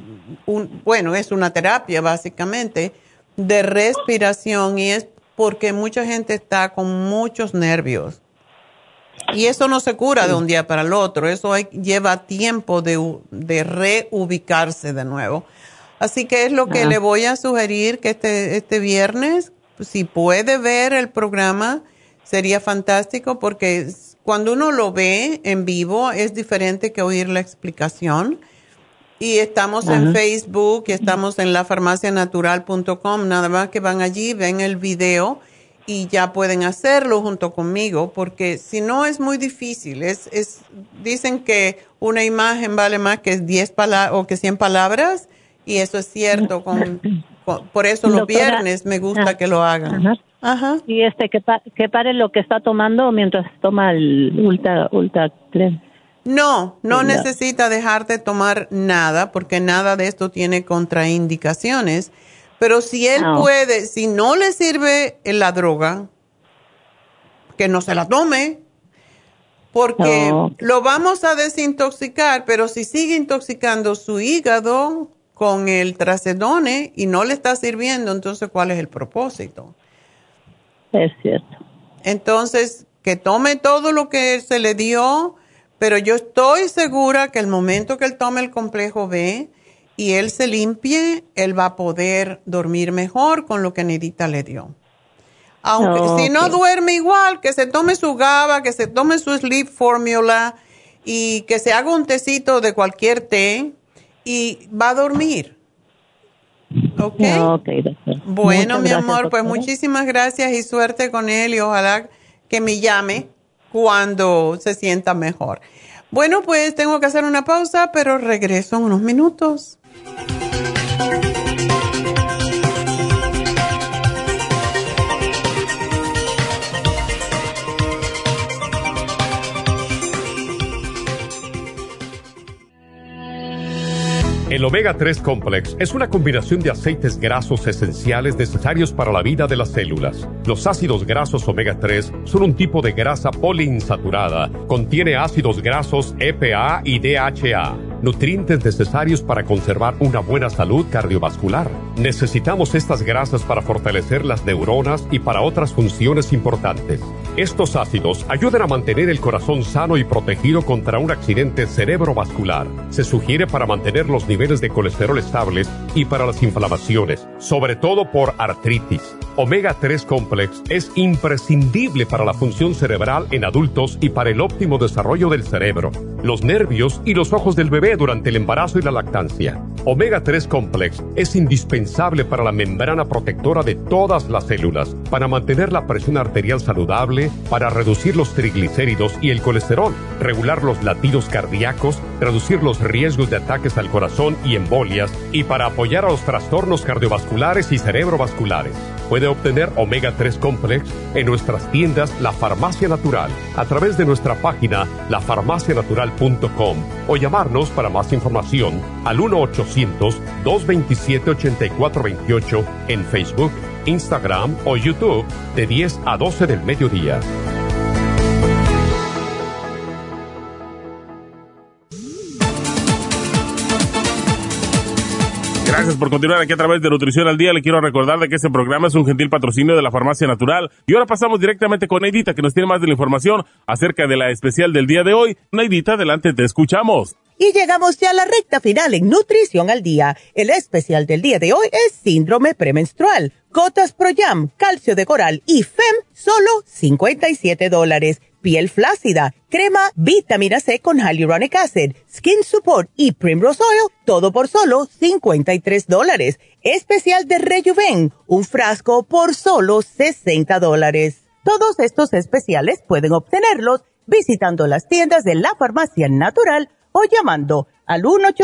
es una terapia básicamente de respiración, y es porque mucha gente está con muchos nervios. Y eso no se cura de un día para el otro, eso lleva tiempo de reubicarse de nuevo. Así que es lo que le voy a sugerir, que este viernes, si puede ver el programa, sería fantástico, porque cuando uno lo ve en vivo es diferente que oír la explicación. Y estamos en Facebook y estamos en lafarmacianatural.com, nada más que van allí, ven el video y ya pueden hacerlo junto conmigo, porque si no es muy difícil. Dicen que una imagen vale más que 10 o que 100 palabras, y eso es cierto. Por eso los viernes me gusta que lo hagan. Y que pare lo que está tomando mientras toma el Ultra Clean. No necesita dejar de tomar nada, porque nada de esto tiene contraindicaciones. Pero si él puede, si no le sirve la droga, que no se la tome, porque lo vamos a desintoxicar, pero si sigue intoxicando su hígado con el Trazedone y no le está sirviendo, entonces ¿cuál es el propósito? Es cierto. Entonces, que tome todo lo que se le dio, pero yo estoy segura que el momento que él tome el complejo B y él se limpie, él va a poder dormir mejor con lo que Neidita le dio. Aunque si no duerme igual, que se tome su GABA, que se tome su Sleep Formula y que se haga un tecito de cualquier té y va a dormir. ¿Ok? Doctor. Bueno, mi amor, pues muchísimas gracias y suerte con él y ojalá que me llame cuando se sienta mejor. Bueno, pues tengo que hacer una pausa, pero regreso en unos minutos. El Omega 3 Complex es una combinación de aceites grasos esenciales necesarios para la vida de las células. Los ácidos grasos Omega 3 son un tipo de grasa poliinsaturada. Contiene ácidos grasos EPA y DHA. nutrientes necesarios para conservar una buena salud cardiovascular. Necesitamos estas grasas para fortalecer las neuronas y para otras funciones importantes. Estos ácidos ayudan a mantener el corazón sano y protegido contra un accidente cerebrovascular. Se sugiere para mantener los niveles de colesterol estables y para las inflamaciones, sobre todo por artritis. Omega 3 Complex es imprescindible para la función cerebral en adultos y para el óptimo desarrollo del cerebro, los nervios y los ojos del bebé durante el embarazo y la lactancia. Omega 3 Complex es indispensable para la membrana protectora de todas las células, para mantener la presión arterial saludable, para reducir los triglicéridos y el colesterol, regular los latidos cardíacos, reducir los riesgos de ataques al corazón y embolias, y para apoyar a los trastornos cardiovasculares y cerebrovasculares. Puede obtener Omega 3 Complex en nuestras tiendas La Farmacia Natural, a través de nuestra página lafarmacianatural.com o llamarnos para más información al 1-800-227-8428 en Facebook, Instagram o YouTube de 10 a 12 del mediodía. Gracias por continuar aquí a través de Nutrición al Día. Le quiero recordar de que este programa es un gentil patrocinio de la Farmacia Natural. Y ahora pasamos directamente con Neidita, que nos tiene más de la información acerca de la especial del día de hoy. Neidita, adelante, te escuchamos. Y llegamos ya a la recta final en Nutrición al Día. El especial del día de hoy es síndrome premenstrual. Gotas Pro Jam, calcio de coral y FEM, solo $57. Piel flácida, crema vitamina C con Hyaluronic Acid, Skin Support y Primrose Oil, todo por solo $53. Especial de Rejuven, un frasco por solo $60. Todos estos especiales pueden obtenerlos visitando las tiendas de la Farmacia Natural o llamando al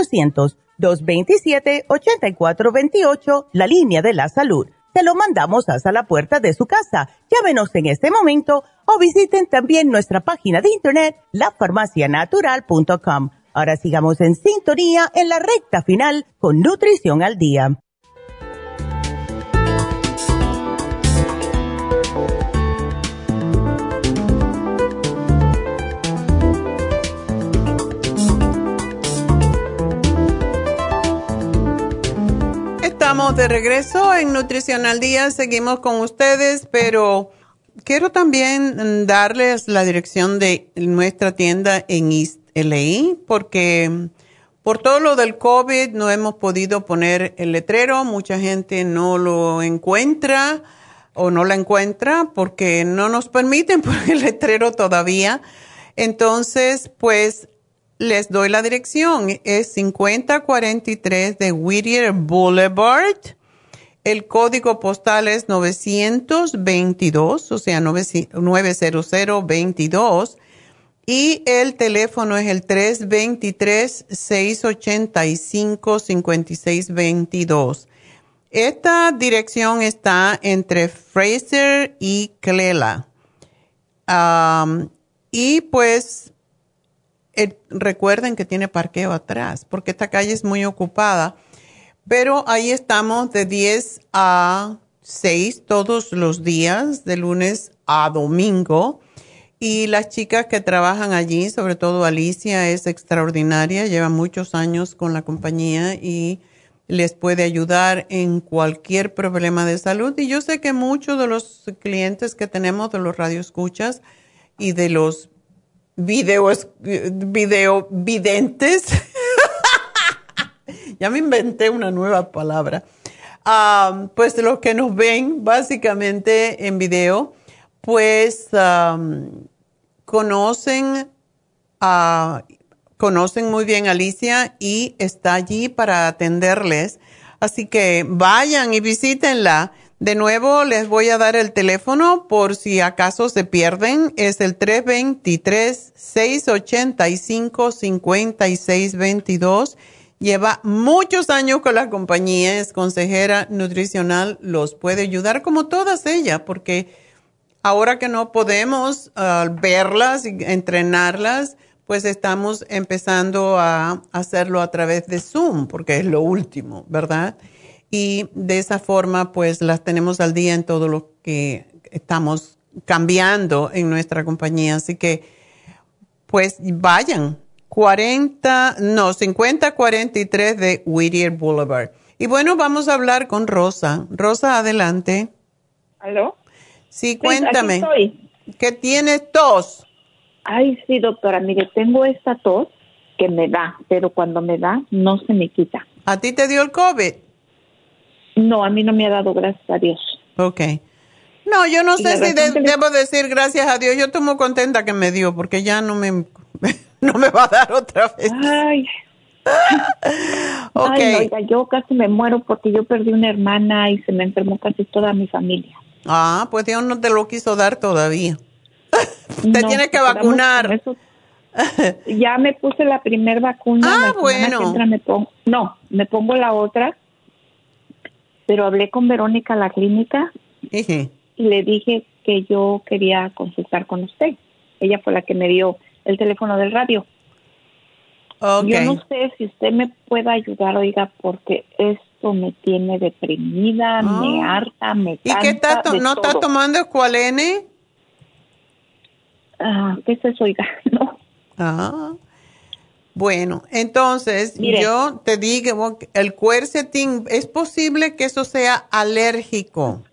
1-800-227-8428, la línea de la salud. Te lo mandamos hasta la puerta de su casa. Llámenos en este momento o visiten también nuestra página de internet, lafarmacianatural.com. Ahora sigamos en sintonía en la recta final con Nutrición al Día. Estamos de regreso en Nutrición al Día, seguimos con ustedes, pero quiero también darles la dirección de nuestra tienda en East LA, porque por todo lo del COVID no hemos podido poner el letrero, mucha gente no lo encuentra o no la encuentra porque no nos permiten poner el letrero todavía. Entonces, pues les doy la dirección, es 5043 de Whittier Boulevard. El código postal es 922, o sea, 90022. Y el teléfono es el 323-685-5622. Esta dirección está entre Fraser y Clela. Y pues recuerden que tiene parqueo atrás, porque esta calle es muy ocupada. Pero ahí estamos de 10 a 6 todos los días, de lunes a domingo. Y las chicas que trabajan allí, sobre todo Alicia, es extraordinaria, lleva muchos años con la compañía y les puede ayudar en cualquier problema de salud. Y yo sé que muchos de los clientes que tenemos, de los radioescuchas y de los videovidentes, ya me inventé una nueva palabra, pues los que nos ven básicamente en video, pues conocen muy bien a Alicia y está allí para atenderles. Así que vayan y visítenla. De nuevo, les voy a dar el teléfono por si acaso se pierden. Es el 323-685-5622. Lleva muchos años con la compañía, es consejera nutricional, los puede ayudar como todas ellas, porque ahora que no podemos verlas y entrenarlas, pues estamos empezando a hacerlo a través de Zoom, porque es lo último, ¿verdad? Y de esa forma, pues las tenemos al día en todo lo que estamos cambiando en nuestra compañía. Así que, pues vayan. 5043 de Whittier Boulevard. Y bueno, vamos a hablar con Rosa. Rosa, adelante. ¿Aló? Sí, cuéntame. Aquí estoy. ¿Qué tienes, tos? Ay, sí, doctora, mire, tengo esta tos que me da, pero cuando me da no se me quita. ¿A ti te dio el COVID? No, a mí no me ha dado, gracias a Dios. Ok. No, yo no sé si debo decir gracias a Dios. Yo estoy muy contenta que me dio, porque ya no me va a dar otra vez. Ay. Okay. Ay, oiga, yo casi me muero porque yo perdí una hermana y se me enfermó casi toda mi familia. Ah, pues Dios no te lo quiso dar todavía. Te tienes que vacunar. Ya me puse la primera vacuna. Ah, bueno. Me pongo la otra. Pero hablé con Verónica a la clínica y le dije que yo quería consultar con usted. Ella fue la que me dio el teléfono del radio. Okay. Yo no sé si usted me puede ayudar, oiga, porque esto me tiene deprimida, me harta, me cansa. ¿Y qué no está tomando Escualene? ¿Qué es eso, oiga? No. Bueno, entonces, mire, yo te digo, el quercetin, ¿es posible que eso sea alérgico?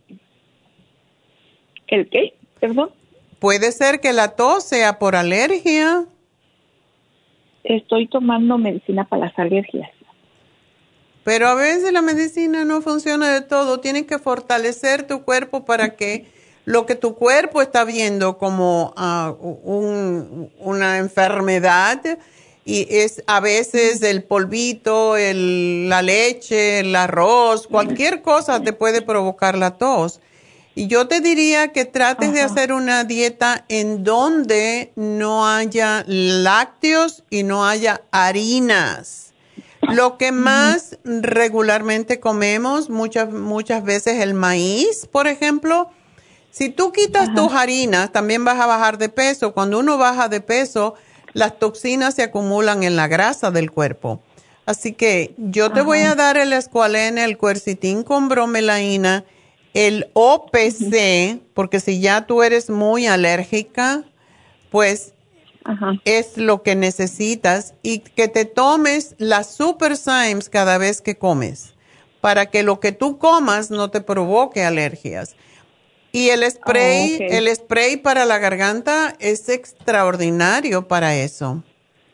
¿El qué? ¿Perdón? Puede ser que la tos sea por alergia. Estoy tomando medicina para las alergias. Pero a veces la medicina no funciona de todo. Tienes que fortalecer tu cuerpo para que lo que tu cuerpo está viendo como una enfermedad, y es a veces el polvito, la leche, el arroz, cualquier cosa te puede provocar la tos. Y yo te diría que trates de hacer una dieta en donde no haya lácteos y no haya harinas. Lo que más regularmente comemos, muchas veces el maíz, por ejemplo. Si tú quitas tus harinas, también vas a bajar de peso. Cuando uno baja de peso, las toxinas se acumulan en la grasa del cuerpo. Así que yo te voy a dar el Escualene, el quercetin con bromelaína, el OPC, porque si ya tú eres muy alérgica, pues es lo que necesitas, y que te tomes las Super Symes cada vez que comes, para que lo que tú comas no te provoque alergias. Y el spray para la garganta es extraordinario para eso.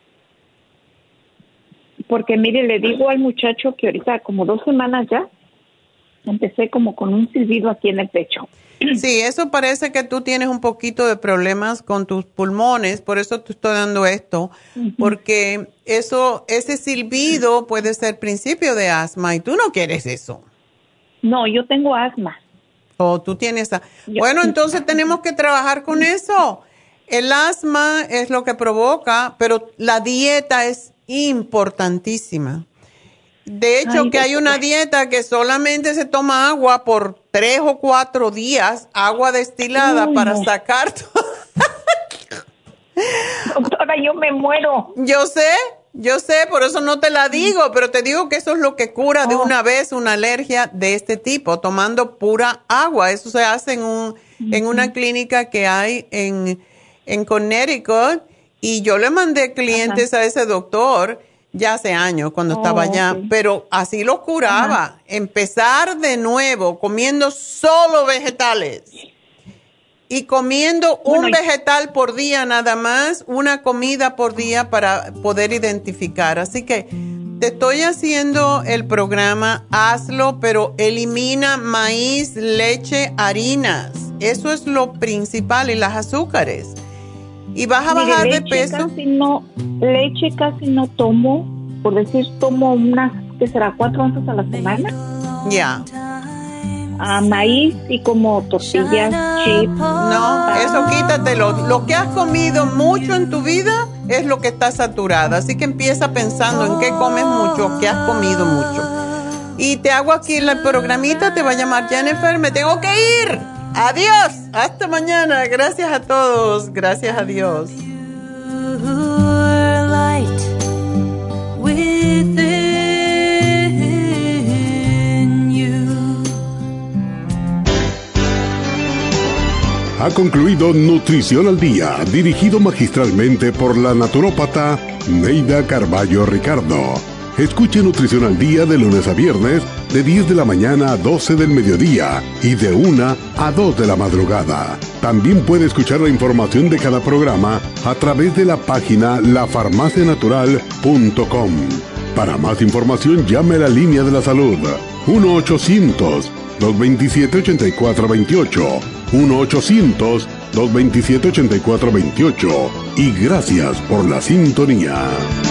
Porque mire, le digo al muchacho que ahorita como 2 semanas ya, empecé como con un silbido aquí en el pecho. Sí, eso parece que tú tienes un poquito de problemas con tus pulmones, por eso te estoy dando esto, porque ese silbido puede ser principio de asma y tú no quieres eso. No, yo tengo asma. Tú tienes bueno, entonces tenemos que trabajar con eso. El asma es lo que provoca, pero la dieta es importantísima. De hecho, hay una dieta que solamente se toma agua por 3 o 4 días, agua destilada para sacar todo. Doctora, yo me muero. Yo sé, por eso no te la digo, pero te digo que eso es lo que cura de una vez una alergia de este tipo, tomando pura agua. Eso se hace en una clínica que hay en Connecticut, y yo le mandé clientes a ese doctor ya hace años cuando estaba allá, pero así lo curaba. Empezar de nuevo comiendo solo vegetales. Y comiendo un vegetal por día nada más, una comida por día para poder identificar. Así que te estoy haciendo el programa, hazlo, pero elimina maíz, leche, harinas. Eso es lo principal, y las azúcares. Y vas a bajar de peso. Leche casi no tomo, por decir, tomo unas, ¿qué será? 4 onzas a la semana. Ya. Maíz y como tortillas, chips. No, eso quítatelo. Lo que has comido mucho en tu vida es lo que está saturada. Así que empieza pensando en qué comes mucho, qué has comido mucho. Y te hago aquí el programita, te va a llamar Jennifer. Me tengo que ir. Adiós. Hasta mañana. Gracias a todos. Gracias a Dios. Ha concluido Nutrición al Día, dirigido magistralmente por la naturópata Neida Carballo Ricardo. Escuche Nutrición al Día de lunes a viernes, de 10 de la mañana a 12 del mediodía y de 1 a 2 de la madrugada. También puede escuchar la información de cada programa a través de la página lafarmacianatural.com. Para más información, llame a la línea de la salud 1-800-227-8428. 1-800-227-8428. Y gracias por la sintonía.